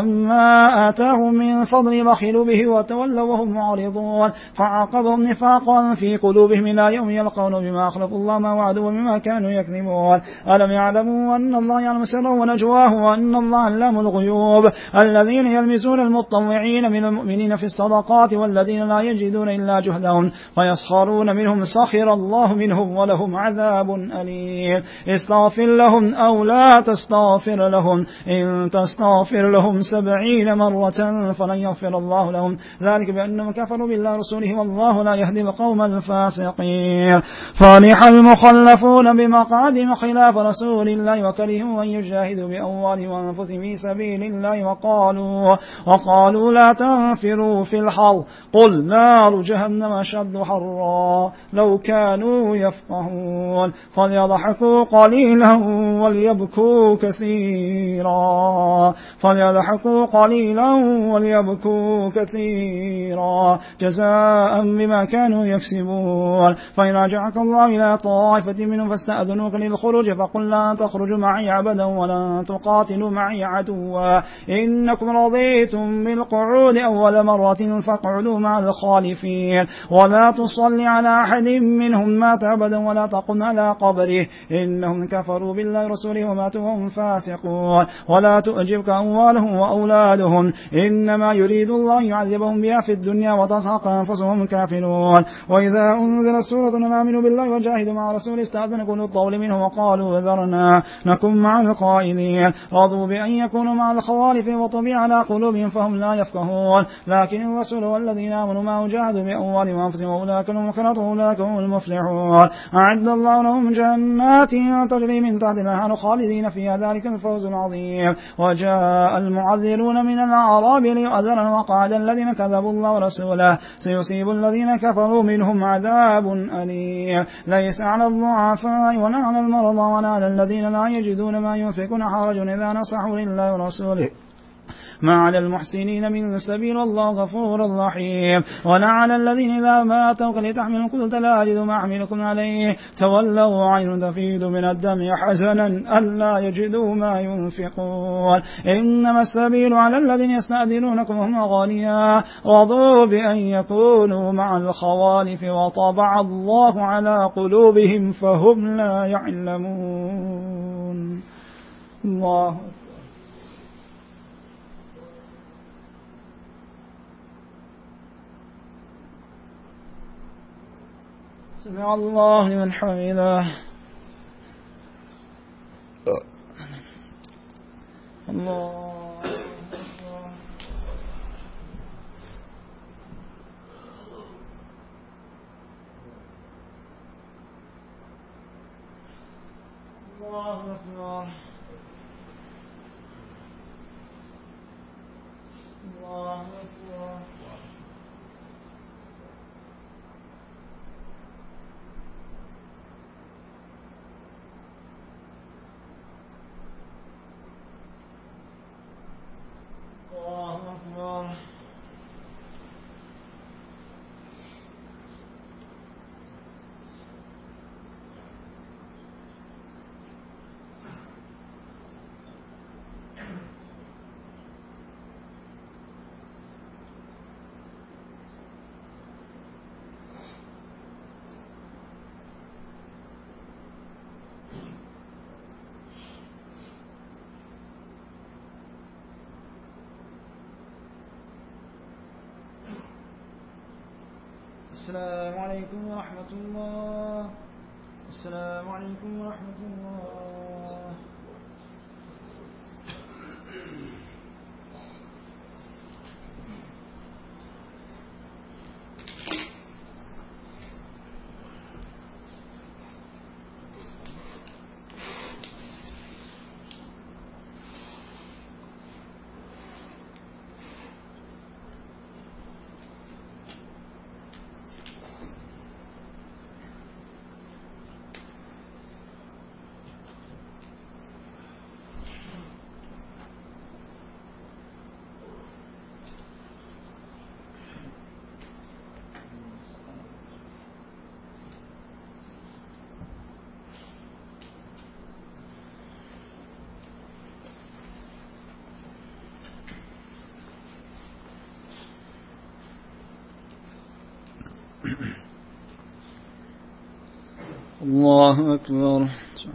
[SPEAKER 1] فلما آتاهم من فضله بخلوا به وتولوا وهم معرضون فعاقبهم نفاقا في قلوبهم إلى يوم يلقون بما أخلفوا الله ما وعدوا وبما كانوا يكذبون ألم يعلموا أن الله يعلم سرهم ونجواه وأن الله علام الغيوب الذين يلمزون المتطوعين من المؤمنين في الصدقات والذين لا يجدون إلا جهدهم فيسخرون منهم سخر الله منهم ولهم عذاب أليم استغفر لهم أو لا تستغفر لهم إن تستغفر لهم سبعين مرة فلن يغفر الله لهم ذلك بأنهم كفروا بالله رسوله والله لا يهدي القوم الفاسقين فرح المخلفون بمقعدهم خلاف رسول الله وكرهوا أن يجاهدوا بأموالهم وأنفسهم في سبيل الله وقالوا وقالوا لا تنفروا في الحر قل نار جهنم أشد حرا لو كانوا يفقهون فليضحكوا قليلا وليبكوا كثيرا فليضحكوا قليلا وليبكوا كثيرا جزاء بما كانوا يكسبون فإن رجعك الله الله إلى طائفة منهم فاستأذنوك للخروج فقل لا تخرجوا معي أبدا ولا تقاتلوا معي عدوا إنكم رضيتم بالقعود أول مرة فاقعدوا مع الخالفين ولا تصلي على أحد منهم مات أبدا ولا تقم على قبره إنهم كفروا بالله ورسوله وماتوا وهم فاسقون ولا تؤجبك أموالهم وأولادهم إنما يريد الله يعذبهم بها في الدنيا وتزهق أنفسهم كافرون وإذا أنزل سورة أن آمنوا بالله وجاهدوا مع رسوله استأذنكم أولو الطول منهم وقالوا ذرنا نكن مع القائلين رضوا بأن يكونوا مع الخوالف وطبع على قلوبهم فهم لا يفقهون لكن الرسول والذين آمنوا معه جاهدوا بأموالهم وأنفسهم وأولئك هم المفلحون وأولئك هم المفلحون أعد الله لهم جنات تجري من تحتها الأنهار خالدين فيها ذلك الفوز العظيم وجاء المعذرون من الأعراب ليؤذن وقعد الذين كذبوا الله ورسوله سيصيب الذين كفروا منهم عذاب أليم ليس على الضعفاء ولا على المرضى ولا على الذين لا يجدون ما ينفقون حرج إذا نصحوا لله ورسوله ما على المحسنين من سبيل الله غفور رحيم ولا على الذين إذا ما أتوك لتحملوا قلت لا أجد ما أحملكم عليه تولوا عين تفيض من الدم حزنا ألا يجدوا ما ينفقون إنما السبيل على الذين يستأذنونكم هم غنيا رضوا بأن يكونوا مع الخوالف وطبع الله على قلوبهم فهم لا يعلمون الله سمع الله لمن حمده الله الله أكبر الله أكبر الله أكبر السلام عليكم ورحمة الله السلام عليكم ورحمة الله الله أكبر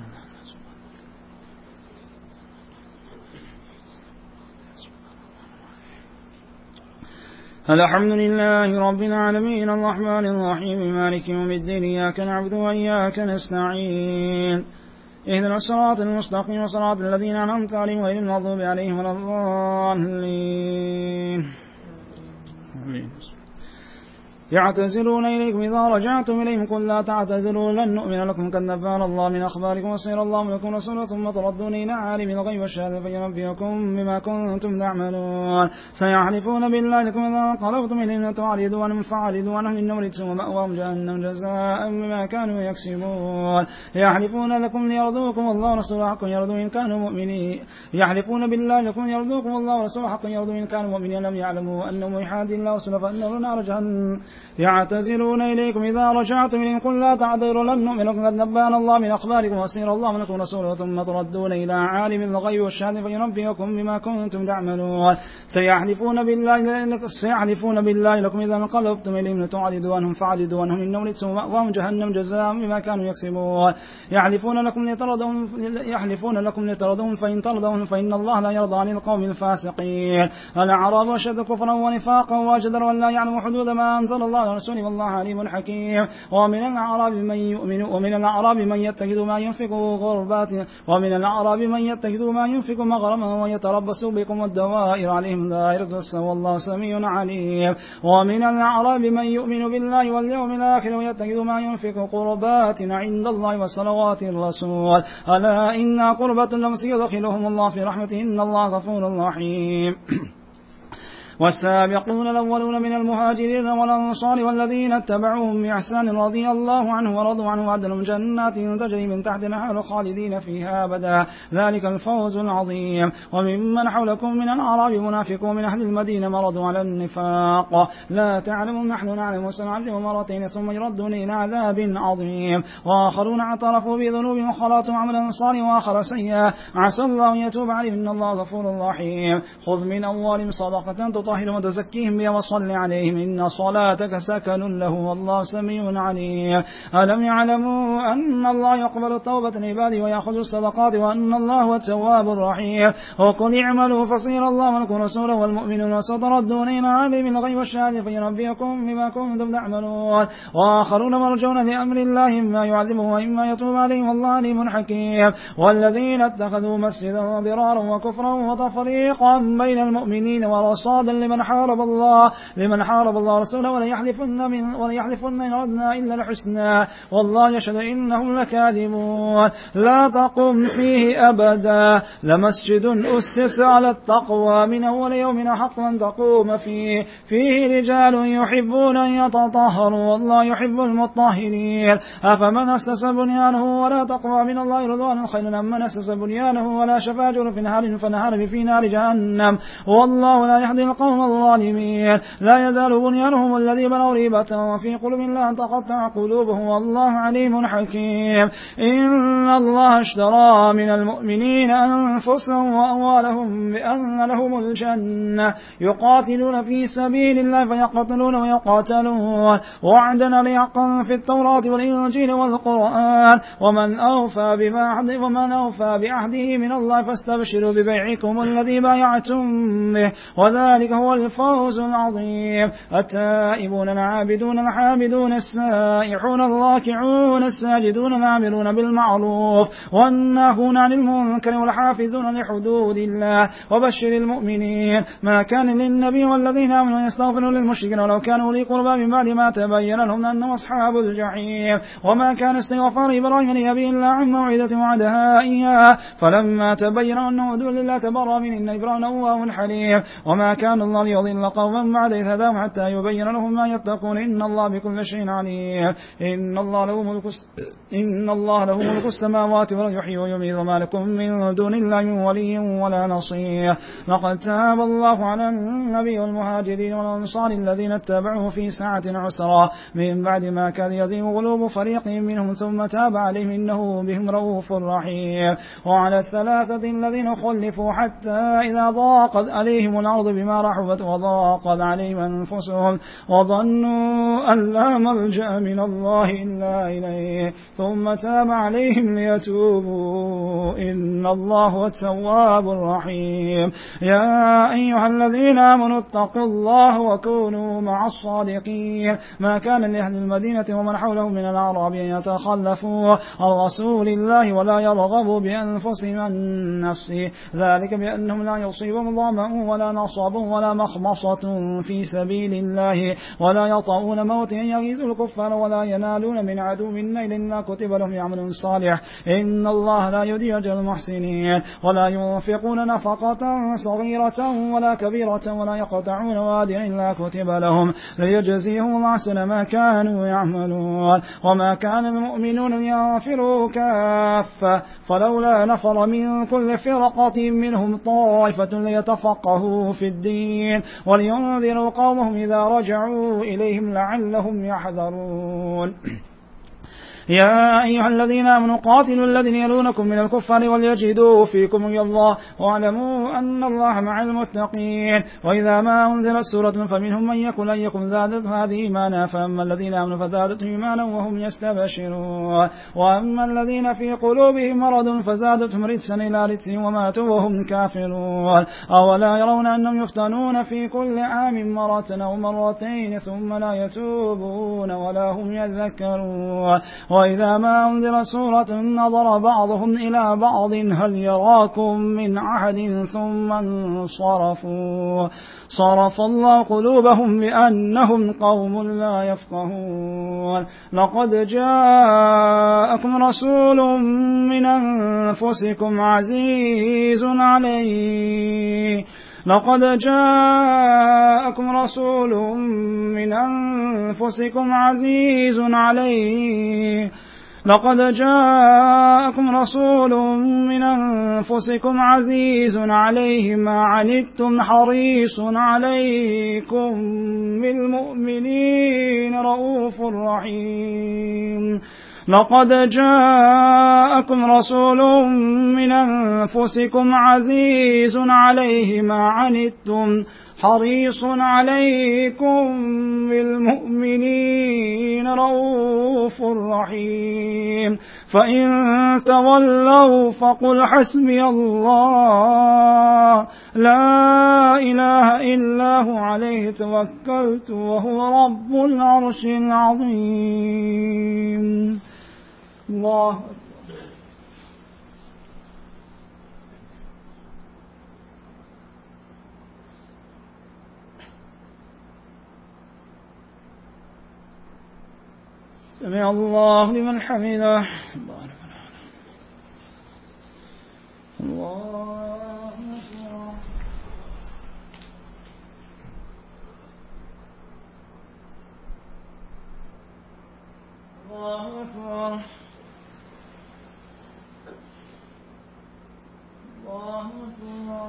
[SPEAKER 1] الحمد لله رب العالمين الرحمن الرحيم مالك يوم الدين إياك نعبد وإياك نستعين اهدنا الصراط المستقيم صراط الذين أنعمت عليهم غير المغضوب عليهم ولا الضالين آمين يعتذرون إليكم إذا رجعتم إليهم قل لا تعتذروا لن نؤمن لكم قد نبأنا الله من أخباركم وصير الله لكم رسولا ثم تردون إلى عالم الغيب والشهادة فينبئكم بما كنتم تعملون سيحلفون بالله لكم إذا انقلبتم إليهم تعرضوا عنهم فاعرضوا عنهم إنهم رجس ومأواهم جهنم جزاء بما كانوا يكسبون يحلفون لكم ليرضوكم الله ورسوله حق يرضوا إن كانوا مؤمنين يحلفون بالله لكم يرضوكم الله ورسوله حق يرضوا إن كانوا مؤمنين لم يعلموا أنهم يحاد الله ورسوله فإنه نار جهنم يعتذرون إليكم إذا رجعتم إليهم قل لا تعذروا لن نؤمن لكم قد نبأنا الله من أخباركم وسير الله منكم رسوله ثم تردون إلى عالم الغيب والشهادة فينبئكم بما كنتم تعملون سيحلفون بالله سيحلفون بالله لكم إذا انقلبتم إليهم لتعرضوا عنهم فاعرضوا عنهم إنهم رجس مأواهم جهنم جزاء بما كانوا يكسبون يحلفون لكم لترضون يحلفون لكم لترضون فإن ترضون فإن الله لا يرضى عن القوم الفاسقين الأعراب أشد كفرا ونفاقا وأجدر أن لا يعلم حدود ما أنزل الله على رسوله والله عليم حكيم ومن الأعراب من يؤمن ومن الأعراب من يتخذ ما ينفق قربات ومن الأعراب من يتخذ ما ينفق مغرما ويتربص بكم الدوائر عليهم دائرة السوء والله سميع عليم ومن الأعراب من يؤمن بالله واليوم الآخر ويتخذ ما ينفق قربات عند الله وصلوات الرسول ألا إن قربة لهم سيدخلهم الله في رحمته إن الله غفور رحيم والسابقون الأولون من المهاجرين والأنصار والذين اتبعوهم بإحسان رضي الله عنه ورضوا عنه وأعد لهم جنات تجري من تحتها الأنهار خالدين فيها أبدا ذلك الفوز العظيم وممن حولكم من الأعراب منافقون من أهل المدينة مرضوا على النفاق لا تعلمون نحن نعلم سنعلم مرتين ثم يردون إلى عذاب عظيم وآخرون اعترفوا بذنوبهم وخلطوا عملا صالحا وآخر سيئا عسى الله يتوب عليهم إن الله غفور رحيم خذ من أموالهم صدقة تطهرهم وتزكيهم بها وصل عليهم إن صلاتك سكن له والله سميع عليم ألم يعلموا أن الله يقبل توبة عباده ويأخذ الصدقات وأن الله هو التواب الرحيم وقل اعملوا فصير الله ولكم رسوله والمؤمنون وستردون إلى عالم الغيب والشهادة فينبئكم بما كنتم تعملون وآخرون مرجون لأمر الله إما يعذبهم وإما يتوب عليهم والله عليم حكيم والذين اتخذوا مسجدا ضرارا وكفرا وتفريقا بين المؤمنين ورصادا لمن حارب الله لمن حارب الله رسوله ولا يحلفن من ولا يحلفن إن أردنا إلا الحسنى والله يشهد إنهم لكاذبون لا تقم فيه أبدا لمسجد أسس على التقوى من أول يوم حقا تقوم فيه فيه رجال يحبون أن يتطهروا والله يحب المطهرين أفمن أسس بنيانه ولا تقوى من الله رضوان خير أم من أسس بنيانه ولا شفا جرف نهار فنهار في نار جهنم والله لا يهدي القوم الظالمين لا يزال بنيانهم الذي بنوا ريبة وفي قلوب الله أن تقطع قلوبهم والله عليم حكيم إن الله اشترى من المؤمنين أنفسهم وأموالهم بأن لهم الجنة يقاتلون في سبيل الله فيقتلون ويقاتلون وعدا عليه حقا في التوراة والإنجيل والقرآن ومن أوفى بما ومن أوفى بعهده من الله فاستبشروا ببيعكم الذي بايعتم به وذلك هو الفوز العظيم التائبون العابدون الحامدون السائحون الراكعون الساجدون العاملون بالمعروف والناهون عن المنكر والحافظون لحدود الله وبشر المؤمنين ما كان للنبي والذين آمنوا يستغفروا للمشركين ولو كانوا لي قربى من بعد ما تبين لهم أنهم أصحاب الجحيم وما كان استغفار إبراهيم لأبيه إلا عن موعدة وعدها إياه فلما تبين أنه عدو لله تبرأ منه إن إبراهيم أواه حليم وما كان الله يضل قوما بعد إذ هداهم حتى يبين لهم ما يتقون إن الله بكل شيء عليم إن الله له ملك إن الله له ملك السماوات والأرض يحيي ويميت وما لكم من دون الله من ولي ولا نصير لقد تاب الله على النبي والمهاجرين والأنصار الذين اتبعوه في ساعة عسرى من بعد ما كاد يزيغ قلوب فريق منهم ثم تاب عليهم إنه بهم رؤوف رحيم وعلى الثلاثة الذين خلفوا حتى إذا ضاقت عليهم الأرض بما رحبت وضاقت عليهم أنفسهم وظنوا أن لا ملجأ من الله إلا إليه ثم تاب عليهم ليتوبوا إن الله هو التواب الرحيم يا أيها الذين آمنوا اتقوا الله وكونوا مع الصادقين ما كان لأهل المدينة ومن حولهم من الأعراب أن يتخلفوا عن رسول الله ولا يرغبوا بأنفسهم عن نفسه ذلك بأنهم لا يصيبهم ظمأ ولا نصب ولا مخمصة في سبيل الله ولا يطعون موتا يغيظ الكفار ولا ينالون من عدو نيل إلا كتب لهم يعمل صالح إن الله لا يضيع أجر المحسنين ولا ينفقون نفقة صغيرة ولا كبيرة ولا يقطعون واديا إلا كتب لهم ليجزيهم أحسن ما كانوا يعملون وما كان المؤمنون ينفروا كافة فلولا نفر من كل فرقة منهم طائفة ليتفقهوا في الدين المتقين ولينذروا قومهم إذا رجعوا إليهم لعلهم يحذرون يا أيها الذين آمنوا قاتلوا الذين يلونكم من الكفار وليجدوا فيكم غلظة واعلموا أن الله مع المتقين وإذا ما أنزلت سورة فمنهم من يقول أيكم زادت هذه إيمانا فأما الذين آمنوا فزادتهم إيمانا وهم يستبشرون وأما الذين في قلوبهم مرض فزادتهم رجسا إلى رجسهم وماتوا وهم كافرون أولا يرون أنهم يفتنون في كل عام مرة أو مرتين ثم لا يتوبون ولا هم يذكرون وإذا ما أنزل سورة نظر بعضهم إلى بعض هل يراكم من أحد ثم انصرفوا صرف الله قلوبهم بأنهم قوم لا يفقهون لقد جاءكم رسول من أنفسكم عزيز عليه لقد جاءكم رسول من أنفسكم عزيز عليه لقد جاءكم رسول من أنفسكم عزيز عليه ما عنتم حريص عليكم بالمؤمنين رؤوف رحيم لقد جاءكم رسول من أنفسكم عزيز عليه ما عنتم حريص عليكم بالمؤمنين رؤوف رحيم فإن تولوا فقل حسبي الله لا إله إلا هو عليه توكلت وهو رب العرش العظيم الله سمع الله لمن حمده الله أكبر الله أكبر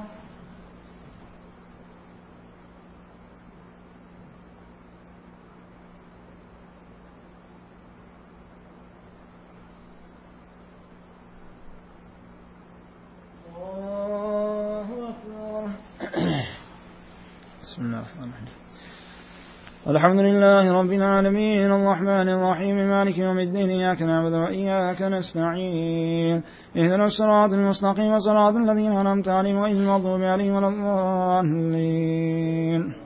[SPEAKER 1] بسم الله الرحمن الرحيم الحمد لله رب العالمين الرحمن الرحيم مالك يوم الدين إياك نعبد وإياك نستعين اهدنا الصراط المستقيم صراط الذين أنعمت عليهم غير المغضوب عليهم ولا الضالين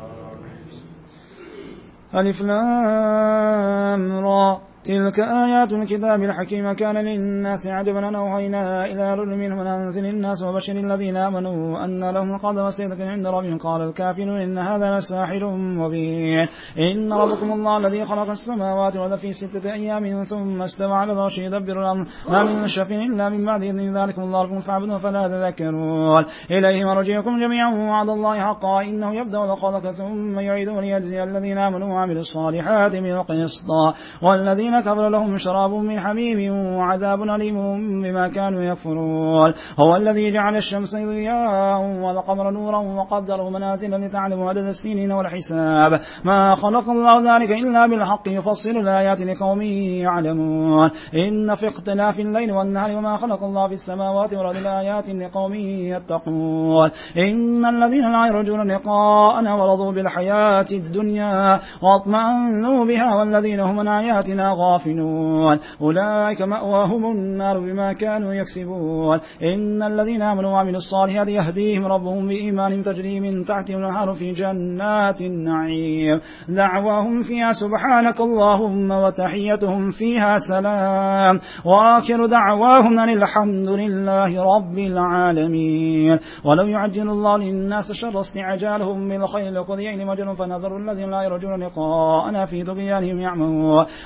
[SPEAKER 1] ألف لام را تلك آيات الكتاب الحكيم كان للناس عجبا أن أوحينا إلى رجل منهم أن أنزل الناس وبشر الذين آمنوا أن لهم القدر صدق عند ربهم قال الكافرون إن هذا لساحر مبين إن ربكم الله الذي خلق السماوات والأرض في ستة أيام ثم استوى على العرش يدبر الأمر ما من شفيع إلا من بعد إذن ذلكم الله لكم فاعبدوه فلا تذكرون إليه مرجعكم جميعا وعد الله حقا إنه يبدأ الخلق ثم يعيده ليجزي الذين آمنوا وعملوا الصالحات بالقسط والذين كفروا لهم شراب من حميم وعذاب أليم بما كانوا يكفرون هو الذي جعل الشمس ضياء والقمر نورا وقدره منازل لتعلموا عدد السنين والحساب ما خلق الله ذلك إلا بالحق يفصل الآيات لقوم يعلمون إن في اختلاف الليل والنهار وما خلق الله في السماوات والأرض لآيات لقوم يتقون إن الذين لا يرجون لقاءنا ورضوا بالحياة الدنيا واطمأنوا بها والذين هم عن آياتنا غافلون أولئك مأواهم النار بما كانوا يكسبون إن الذين آمنوا وعملوا الصالحات يهديهم ربهم بإيمانهم تجري من تحتهم الأنهار في جنات النعيم دعواهم فيها سبحانك اللهم وتحيتهم فيها سلام وآخر دعواهم أن الحمد لله رب العالمين ولو يعجل الله للناس شر استعجالهم بالخير لقضي إليهم أجلهم فنذر الذين لا يرجون لقاءنا في طغيانهم يعمهون وإذا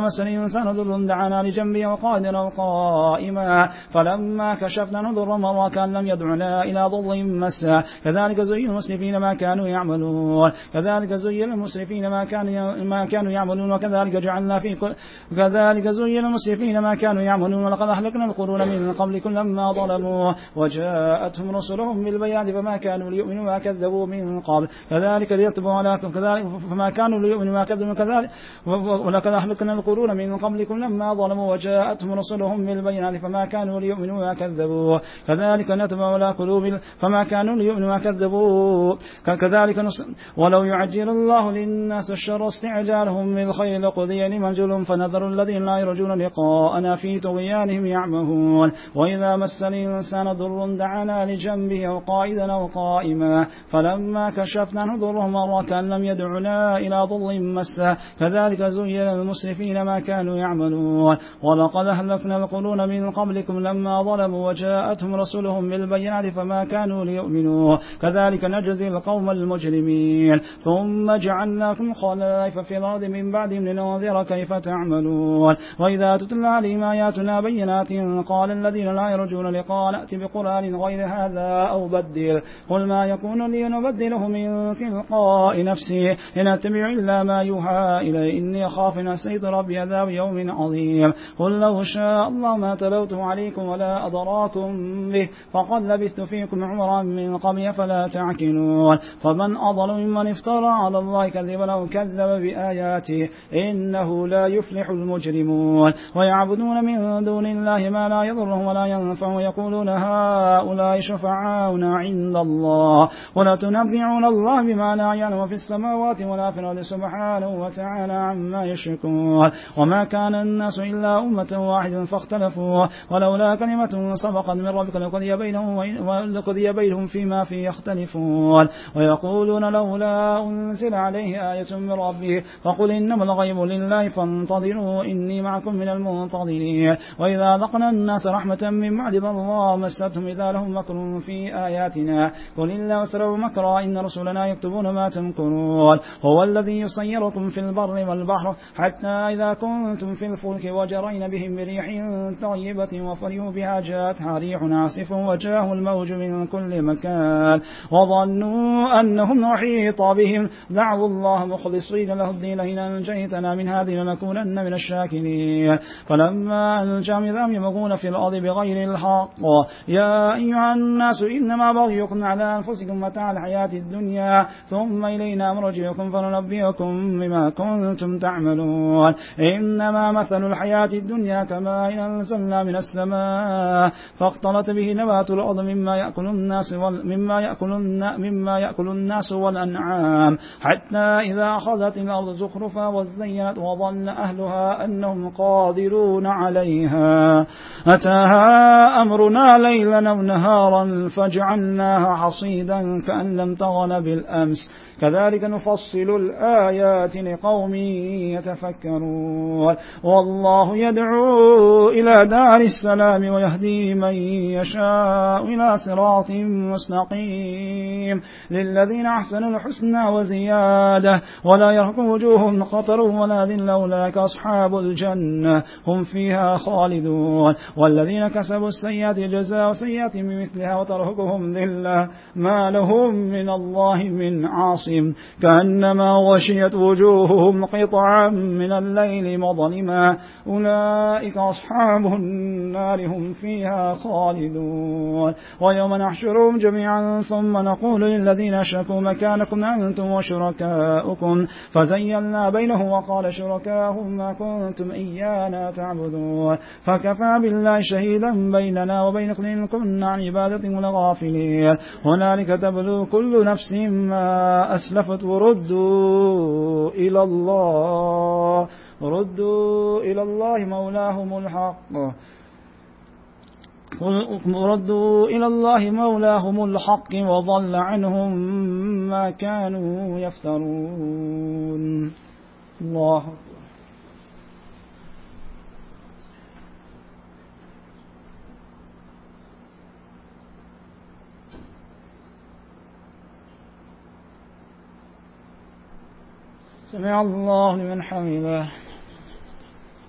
[SPEAKER 1] مس الإنسان ضر دعانا لجنبه وقائدا أو قائما فلما كشفنا نضر مر كان لم يدعنا إلى ضر مسه كذلك زين المسرفين ما كانوا يعملون كذلك زين المسرفين ما كانوا ما كانوا يعملون وكذلك جعلنا في كل كذلك زين المسرفين ما كانوا يعملون ولقد أهلكنا القرون من قبلكم لما ظلموا وجاءتهم رسلهم بالبيان فما كانوا ليؤمنوا ما كذبوا من قبل كذلك ليتبعوا على كذلك فما كانوا ليؤمنوا ما كذبوا كذلك ولقد أهلكنا القرون من قبلكم لما ظلموا وجاءتهم رسلهم بالبينات فما كانوا ليؤمنوا ما كذبوا كذلك نتبع على قلوب فما كانوا ليؤمنوا ما كذبوا كذلك نص ولو يعجل الله للناس الشر استعجالهم بالخير لقضي لمن جلهم فنذر الذين لا يرجون لقاءنا في طغيانهم يعمهون وإذا مس الإنسان ضر دعانا لجنبه أو قائدا أو قائما فلما كشفنا ضره مر كأن لم يدعنا إلى ضر مسه كذلك زين المسرفين ما كانوا يعملون ولقد أهلكنا القرون من قبلكم لما ظلموا وجاءتهم رسلهم بالبينات فما كانوا ليؤمنوا كذلك نجزي القوم المجرمين ثم جعلناكم خلائف في الأرض من بعدهم لننظر كيف تعملون وإذا تتلى عليهم آياتنا بينات قال الذين لا يرجون لقاء نأتي بقرآن غير هذا أو بدل قل ما يكون لي نبدله من تلقاء نفسي إن أتبع إلا ما يوحى إلي إني أخاف إن عصيت ربي عذاب يوم عظيم قل لو شاء الله ما تلوته عليكم ولا أضراكم به فقد لبثت فيكم عمرا من قبل فلا تعقلون فمن أضل ممن افترى على الله كذبا أو كذب بآياته إنه لا يفلح المجرمون ويعبدون من دون الله ما لا يضرهم ولا ينفعهم ويقولون هؤلاء شفعاؤنا عند الله ولا تنبعون الله بما لا يعلم في السماوات ولا في الأرض سبحانه وتعالى عما يشركون وما كان الناس إلا أمة واحدة فاختلفوا ولولا كلمة سبقت من ربك لقضي بينهم ولقضي بينهم فيما فيه يختلفون ويقولون لولا أنزل عليه آية من ربه فقل إنما الغيب لله فانتظروا إني معكم من المنتظرين وإذا ذقنا الناس رحمة من بعد ضراء مستهم إذا لهم مكر في آياتنا قل الله أسروا مكرا إن رسلنا يكتبون ما تمكرون هو الذي يصيركم في البر والبحر حتى إذا كنتم في الفلك وجرين بهم بريح طيبة وفرحوا بها جاءتها ريح عاصف وجاءه الموج من كل مكان وظنوا أنهم أحيط بهم دعوا الله مخلصين له الدين لئن أنجيتنا من هذه لنكونن من الشاكرين فلما أنجاهم إذا هم يبغون في الأرض بغير الحق يا أيها الناس إنما بغيكم على أنفسكم متاع الحياة الدنيا ثم إلينا مرجعكم فننبئكم بما كنتم تعملون إنما مثل الحياة الدنيا كما إن أنزلنا من السماء فاختلط به نبات الأرض مما يأكل الناس وال... مما يأكل الن... مما يأكل الناس والأنعام حتى إذا أخذت الأرض زخرفا وزينت وظن أهلها أنهم قادرون عليها أتاها أمرنا ليلا أو نهارا فجعلناها حصيدا كأن لم تغن بالأمس كذلك نفصل الآيات لقوم يتفكرون والله يدعو إلى دار السلام ويهدي من يشاء إلى صراط مستقيم للذين أحسنوا الحسنى وزيادة ولا يرهق وجوههم خطر ولا ذل أولئك أصحاب الجنة هم فيها خالدون والذين كسبوا السيئات جزاء سيئات بمثلها وترهقهم ذلة ما لهم من الله من عاصم كأنما غشيت وجوههم قطعا من الليل مظلما أولئك أصحاب النار هم فيها خالدون ويوم نحشرهم جميعا ثم نقول للذين أشركوا مكانكم أنتم وشركاؤكم فزيلنا بينهم وقال شركاهم ما كنتم إيانا تعبدون فكفى بالله شهيدا بيننا وبينكم إن كنا عن عبادتهم لغافلين هنالك تبلو كل نفس ما أسلفت وردوا إلى الله ردوا إلى الله مولاهم الحق ردوا إلى الله مولاهم الحق وضل عنهم ما كانوا يفترون الله سمع الله لمن حمده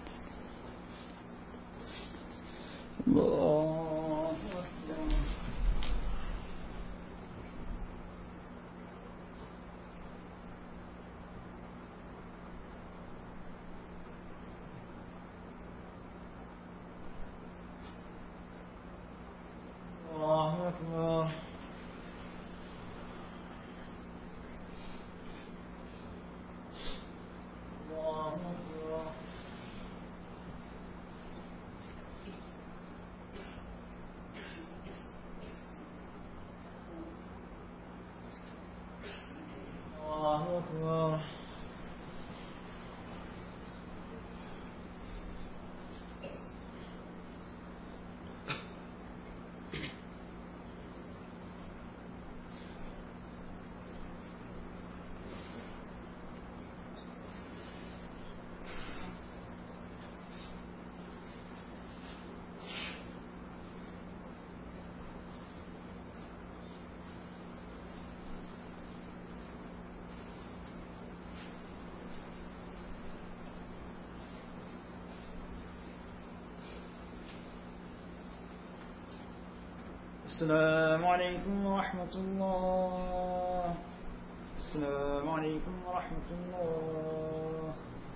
[SPEAKER 1] السلام عليكم ورحمة الله. السلام عليكم ورحمة الله.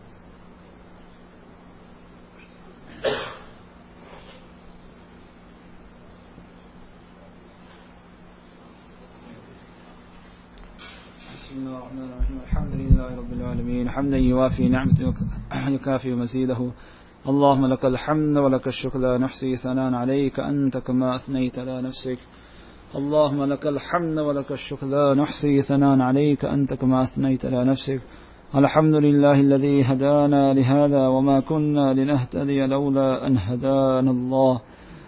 [SPEAKER 1] بسم الله الرحمن الرحيم. الحمد لله رب العالمين حمدا يوافي نعمته يكافئ مزيده. اللهم لك الحمد ولك الشكر لا نحصي ثناء عليك أنت كما أثنيت على نفسك. اللهم لك الحمد ولك الشكر لا نحصي ثناء عليك أنت كما أثنيت على نفسك. الحمد لله الذي هدانا لهذا وما كنا لنهتدي لولا أن هدانا الله.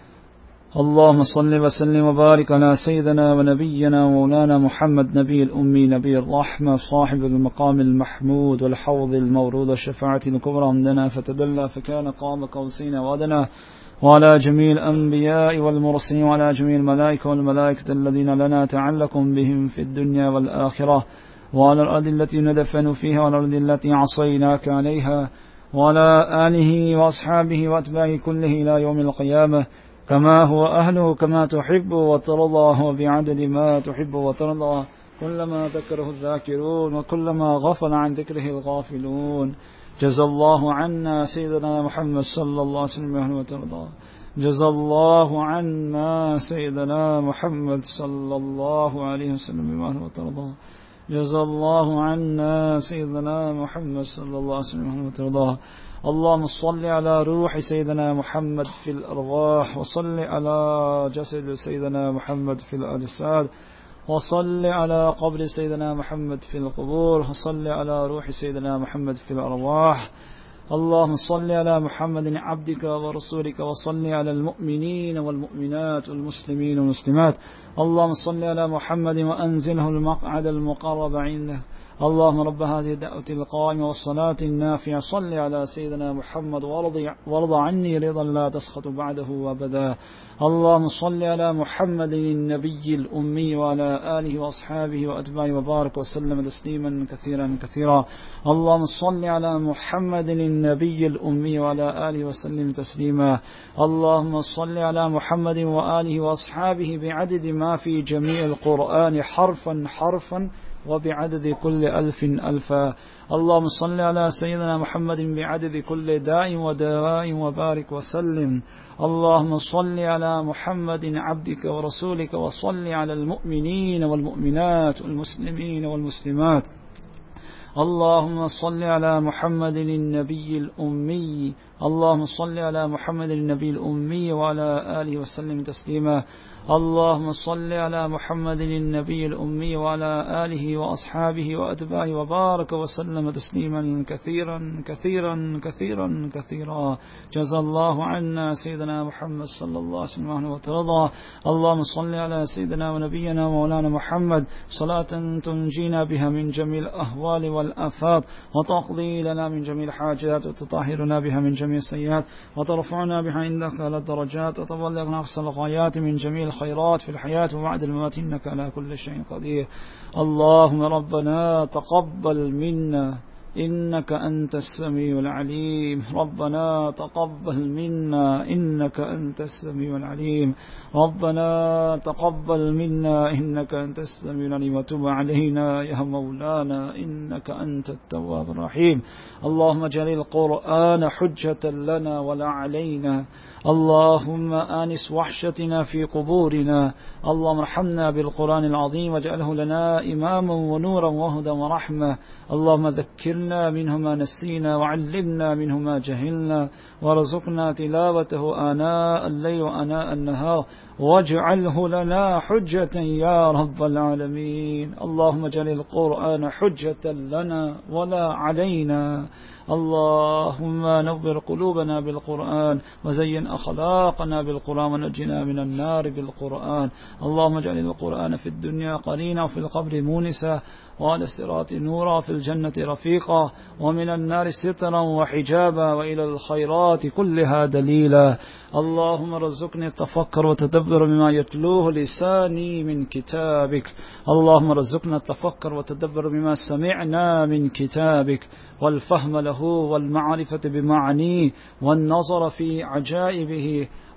[SPEAKER 1] اللهم صل وسلم وبارك على سيدنا ونبينا ومولانا محمد نبي الأمي نبي الرحمة صاحب المقام المحمود والحوض المورود الشفاعة الكبرى عندنا فتدلى فكان قام قوسين وأدنى، وعلى جميع الأنبياء والمرسلين وعلى جميع الملائكة والملائكة الذين لنا تعلق بهم في الدنيا والآخرة، وعلى الأرض التي ندفن فيها وعلى الأرض التي عصيناك عليها، وعلى آله وأصحابه وأتباعه كله إلى يوم القيامة كما هو أهله كما تحب وترضى وبعدد ما تحب وترضى كلما ذكره الذاكرون وكلما غفل عن ذكره الغافلون. جزى الله عنا سيدنا محمد صلى الله عليه وسلم وترضى. جزى الله عنا سيدنا محمد صلى الله عليه وسلم وترضى. جزى الله عنا سيدنا محمد صلى الله عليه وسلم وترضى. اللهم صل على روح سيدنا محمد في الأرواح، وصل على جسد سيدنا محمد في الأجساد، وصل على قبر سيدنا محمد في القبور، وصل على روح سيدنا محمد في الأرواح. اللهم صل على محمد عبدك ورسولك، وصل على المؤمنين والمؤمنات والمسلمين والمسلمات. اللهم صل على محمد وأنزله المقعد المقرب عنده. اللهم رب هذه الدعوة القائمة والصلاة النافعة صل على سيدنا محمد وارض عني رضا لا تسخط بعده أبدا. اللهم صل على محمد النبي الأمي وعلى آله وأصحابه وأتباعه وبارك وسلم تسليما كثيرا كثيرا. اللهم صل على محمد النبي الأمي وعلى آله وسلم تسليما. اللهم صل على محمد وآله وأصحابه بعدد ما في جميع القرآن حرفا حرفا وبعدد كل ألف ألفا. اللهم صل على سيدنا محمد بعدد كل داء ودواء وبارك وسلم. اللهم صل على محمد عبدك ورسولك، وصل على المؤمنين والمؤمنات والمسلمين والمسلمات. اللهم صل على محمد النبي الأمي. اللهم صل على محمد النبي الأمي وعلى آله وسلم تسليما. اللهم صل على محمد النبي الأمي وعلى آله وأصحابه وأتباعه وبارك وسلم تسليما كثيرا كثيرا كثيرا كثيرا. جزى الله عنا سيدنا محمد صلى الله عليه وسلم وترضى. اللهم صل على سيدنا ونبينا ومولانا محمد صلاة تنجينا بها من جميع الأهوال والآفات، وتقضي لنا من جميع الحاجات، وتطهرنا بها من جميع السيئات، وترفعنا بها عندك على الدرجات، وتبلغنا أقصى الغايات من جميع الخيرات في الحياة وبعد الممات إنك على كل شيء قدير. اللهم ربنا تقبل منا إنك أنت السميع العليم. ربنا تقبل منا إنك أنت السميع العليم. ربنا تقبل منا إنك أنت السميع العليم، وتب علينا يا مولانا إنك أنت التواب الرحيم. اللهم اجعل القرآن حجة لنا ولا علينا. اللهم آنس وحشتنا في قبورنا. اللهم ارحمنا بالقرآن العظيم واجعله لنا إماما ونورا وهدى ورحمة. اللهم ذكرنا منه ما نسينا، وعلمنا منه ما جهلنا، وارزقنا تلاوته آناء الليل وآناء النهار، واجعله لنا حجة يا رب العالمين. اللهم اجعل القرآن حجة لنا ولا علينا. اللهم نور قلوبنا بالقرآن، وزين أخلاقنا بالقرآن، ونجنا من النار بالقرآن. اللهم اجعل القرآن في الدنيا قرينا، وفي القبر مونسا، وعلى الصراط نورا، في الجنة رفيقا، ومن النار سترا وحجابا، وإلى الخيرات كلها دليلا. اللهم رزقني التفكر وتدبر بما يتلوه لساني من كتابك. اللهم رزقنا التفكر وتدبر بما سمعنا من كتابك، والفهم له والمعرفة بمعنيه، والنظر في عجائبه،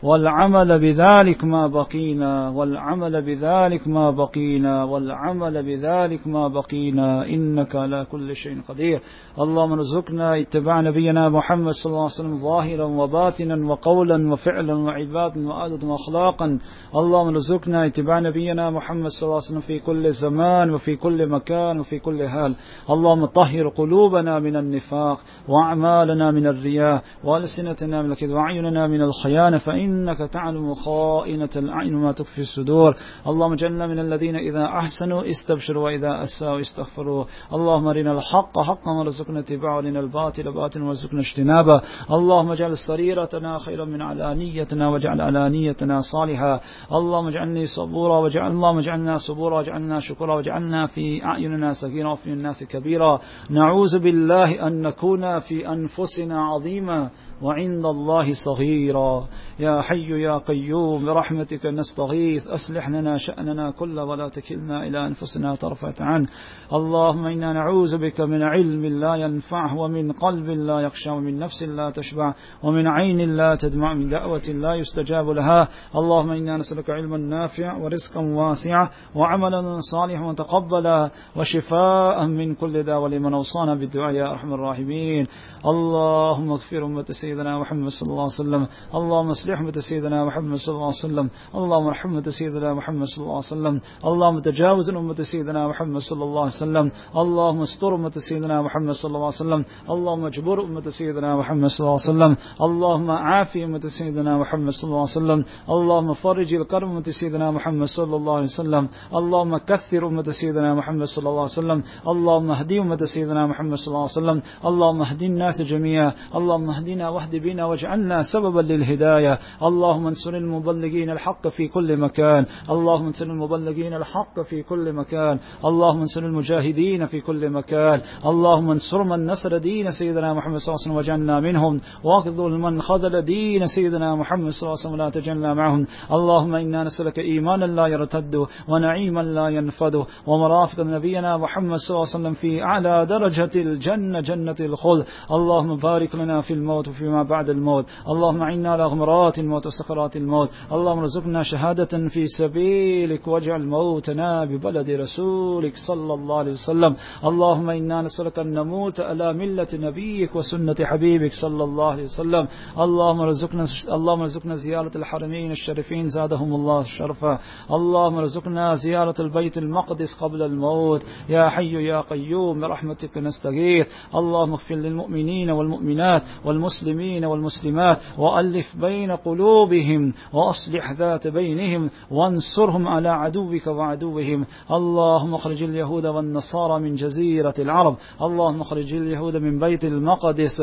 [SPEAKER 1] والعمل بذلك ما بقينا والعمل بذلك ما بقينا والعمل بذلك ما بقينا إنك على كل شيء قدير. اللهم ارزقنا اتباع نبينا محمد صلى الله عليه وسلم ظاهرا وباطنا وقولا وفعلا وعبادا وعادة وأخلاقا. اللهم ارزقنا اتباع نبينا محمد صلى الله عليه وسلم في كل زمان وفي كل مكان وفي كل حال. اللهم طهر قلوبنا من النفاق وأعمالنا من الرياء وألسنتنا من الكذب وأعيننا من الخيانة فإنك تعلم خائنة الأعين ما تخفي الصدور. اللهم اجعلنا من الذين إذا أحسنوا استبشروا وإذا أساءوا استغفروا. اللهم ارنا الحق حقا وارزقنا اتباعه وارنا الباطل باطلا وارزقنا اجتنابه. اللهم اجعل سريرتنا خيرا من علانيتنا واجعل علانيتنا صالحا. اللهم اجعلني صبورا واجعل اللهم اجعلنا صبورا واجعلنا شكورا واجعلنا في أعيننا صغيرا وفي الناس كبيرا. نعوذ بالله أن نكون في أنفسنا عظيما وعند الله صغيرا. يا حي يا قيوم برحمتك نستغيث أصلح لنا شأننا كله ولا تكلنا إلى أنفسنا طرفة عين. اللهم إنا نعوذ بك من علم لا ينفع ومن قلب لا يخشى ومن نفس لا تشبع ومن عين لا تدمع من دعوة لا يستجاب لها. اللهم إنا نسألك علما نافعا ورزقا واسعا وعملا صالحا وتقبلا وشفاء من كل داء ولمن أوصانا بالدعاء يا أرحم الراحمين. اللهم اغفر أمة سيدنا محمد صلى الله عليه وسلم. اللهم اصلح أمة سيدنا محمد صلى الله عليه وسلم. اللهم ارحم أمة سيدنا محمد صلى الله عليه وسلم. اللهم تجاوز أمة سيدنا محمد صلى الله عليه وسلم. اللهم استر أمة سيدنا محمد صلى الله عليه وسلم. اللهم اجبر أمة سيدنا محمد صلى الله عليه وسلم. اللهم عافي أمة سيدنا محمد صلى الله عليه وسلم. اللهم فرج الكرب أمة سيدنا محمد صلى الله عليه وسلم. اللهم كثر أمة سيدنا محمد صلى الله عليه وسلم. اللهم اهدي أمة سيدنا محمد صلى الله عليه وسلم. اللهم اهدي الناس جميعا. اللهم اهدنا واهد بنا واجعلنا سببا للهداية. اللهم انصر المبلغين الحق في كل مكان. اللهم انصر المبلغين الحق في كل مكان. اللهم انصر المجاهدين في كل مكان. اللهم انصر من نصر دين سيدنا محمد صلى الله عليه وسلم وجعلنا منهم واخذل من خذل دين سيدنا محمد صلى الله عليه وسلم ولا تجعلنا معهم. اللهم إنا نسألك إيمانا لا يرتد ونعيما لا ينفد ومرافق نبينا محمد صلى الله عليه وسلم في أعلى درجة الجنة جنة الخلد. اللهم بارك لنا في الموت وفيما بعد الموت. اللهم عنا على غمرات الموت وسكرات الموت. اللهم ارزقنا شهادة في سبيلك واجعل موتنا ببلد رسولك صلى الله عليه وسلم. اللهم إنا نسألك أن نموت على ملة نبيك وسنة حبيبك صلى الله عليه وسلم. اللهم ارزقنا اللهم ارزقنا زيارة الحرمين الشريفين زادهم الله شرفا. اللهم ارزقنا زيارة البيت المقدس قبل الموت. يا حي يا قيوم برحمتك نستغيث. اللهم اغفر للمؤمنين والمؤمنات والمسلمين والمسلمات وألف بين قلوبهم وأصلح ذات بينهم وانصرهم على عدوك وعدوهم. اللهم اخرج اليهود والنصارى من جزيرة العرب. اللهم اخرج اليهود من بيت المقدس.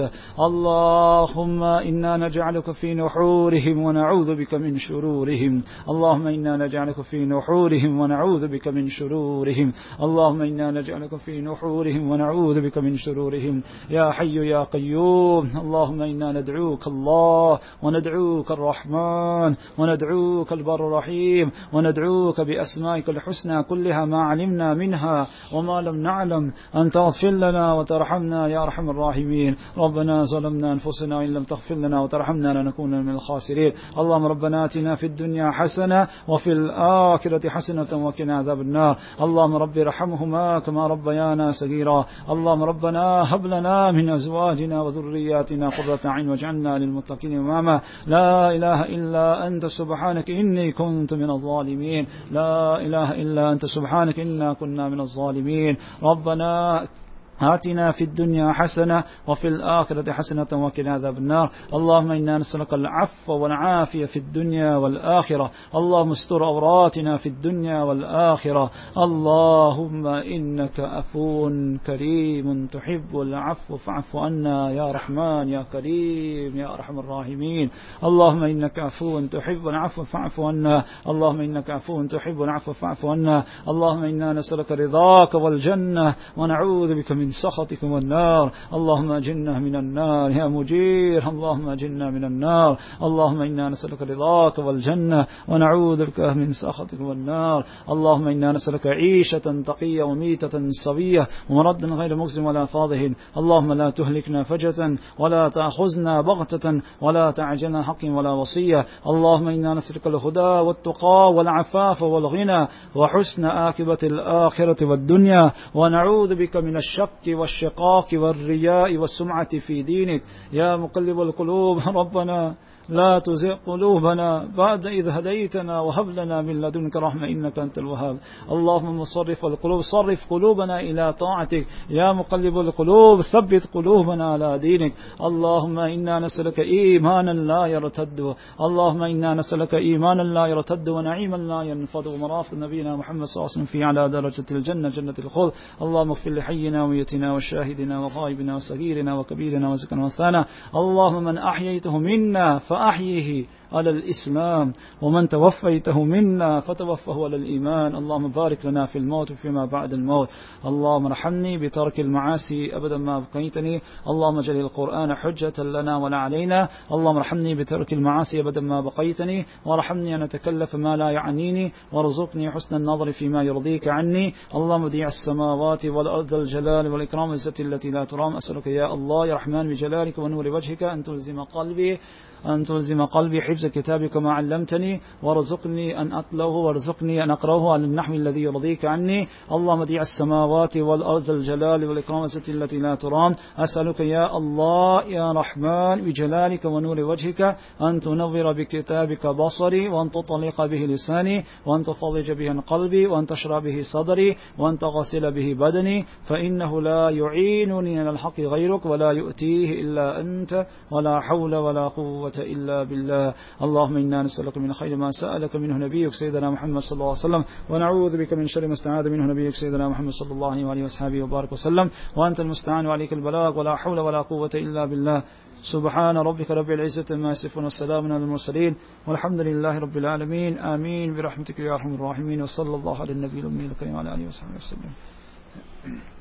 [SPEAKER 1] اللهم إنا نجعلك في نحورهم ونعوذ بك من شرورهم. اللهم إنا نجعلك في نحورهم ونعوذ بك من شرورهم. اللهم إنا نجعلك في نحورهم ونعوذ بك من شرورهم. يا حي يا قيوم. اللهم إنا ندعوك الله وندعوك الرحمن وندعوك البر الرحيم وندعوك بأسمائك الحسنى كلها ما علمنا منها وما لم نعلم أن تغفر لنا وترحمنا يا أرحم الراحمين. ربنا ظلمنا أنفسنا وإن لم تغفر لنا وترحمنا لنكون من الخاسرين. اللهم ربنا آتنا في الدنيا حسنة وفي الآخرة حسنة وقنا عذاب النار. اللهم رب ارحمهما كما ربيانا صغيرا. اللهم ربنا هب لنا من أزواجنا وذرياتنا قرة أعين واجعلنا للمتقين إماما. لا إله إلا أنت سبحانك إني كنت من الظالمين. لا إله إلا أنت سبحانك إنا كنا من الظالمين. ربنا آتنا في الدنيا حسنة وفي الآخرة حسنة وقنا عذاب النار. اللهم إنا نسألك العفو والعافية في الدنيا والآخرة. اللهم استر عوراتنا في الدنيا والآخرة. اللهم إنك عفو كريم تحب العفو فاعف عنا يا رحمن يا كريم يا أرحم الراحمين. اللهم إنك عفو تحب العفو فاعف عنا. اللهم إنك عفو تحب العفو فاعف عنا. اللهم إنا نسألك رضاك والجنة ونعوذ بك من
[SPEAKER 2] سخطك والنار. اللهم أجرنا من النار يا مجير، اللهم أجرنا من النار. اللهم إنا نسألك رضاك والجنة ونعوذ بك من سخطك والنار. اللهم إنا نسألك عيشة تقية وميتة سوية ومرد غير مخزن ولا فاضح. اللهم لا تهلكنا فجأة ولا تأخذنا بغتة ولا تعجلنا حق ولا وصية. اللهم إنا نسألك الهدى والتقى والعفاف والغنى وحسن آكبة الآخرة والدنيا، ونعوذ بك من الشك والشقاق والرياء والسمعة في دينك. يا مقلب القلوب ربنا لا تزغ قلوبنا بعد إذ هديتنا وهب لنا من لدنك رحمة إنك أنت الوهاب. اللهم مصرف القلوب صرف قلوبنا إلى طاعتك. يا مقلب القلوب ثبت قلوبنا على دينك. اللهم إنا نسألك إيمانا لا يرتد، اللهم إنا نسألك إيمانا لا يرتد ونعيما لا ينفد ومرافق نبينا محمد صلى الله عليه وسلم في على درجة الجنة جنة الخلد. اللهم اغفر لحينا وميتنا وشاهدنا وغائبنا وصغيرنا وكبيرنا وزكنا وثانا. اللهم من أحييته منا فأحيه على الإسلام، ومن توفيته منا فتوفه على الإيمان. اللهم بارك لنا في الموت وفيما بعد الموت. اللهم ارحمني بترك المعاصي أبدا ما بقيتني. اللهم اجعل القرآن حجة لنا ولا علينا. اللهم ارحمني بترك المعاصي أبدا ما بقيتني، وارحمني أن أتكلف ما لا يعنيني، وارزقني حسن النظر فيما يرضيك عني. اللهم بديع السماوات والأرض الجلال والإكرام والعزة التي لا ترام، أسألك يا الله يا رحمن بجلالك ونور وجهك أن تلزم قلبي أن تلزم قلبي حفظ كتابك ما علمتني، وارزقني أن أتلوه وارزقني أن أقرأه على النحو الذي يرضيك عني. اللهم ديع السماوات والأرض الجلال والإكرام والعزة التي لا ترام، أسألك يا الله يا رحمن بجلالك ونور وجهك أن تنور بكتابك بصري، وأن تطلق به لساني، وأن تفضج به قلبي، وأن تشرع به صدري، وأن تغسل به بدني، فإنه لا يعينني على الحق غيرك ولا يؤتيه إلا أنت، ولا حول ولا قوة إلا بالله. اللهم إنا نسألك من خير ما سألك منه نبيك سيدنا محمد صلى الله عليه وسلم، ونعوذ بك من شر ما استعاذ منه نبيك سيدنا محمد صلى الله عليه وآله وصحبه وبارك وسلم، وأنت المستعان وعليك البلاغ، ولا حول ولا قوة إلا بالله. سبحان ربك رب العزة ما يصفون والسلام على المرسلين والحمد لله رب العالمين. آمين برحمتك يا أرحم الراحمين. وصلى الله على النبي الأمي الكريم وعلى آله وصحبه وسلم.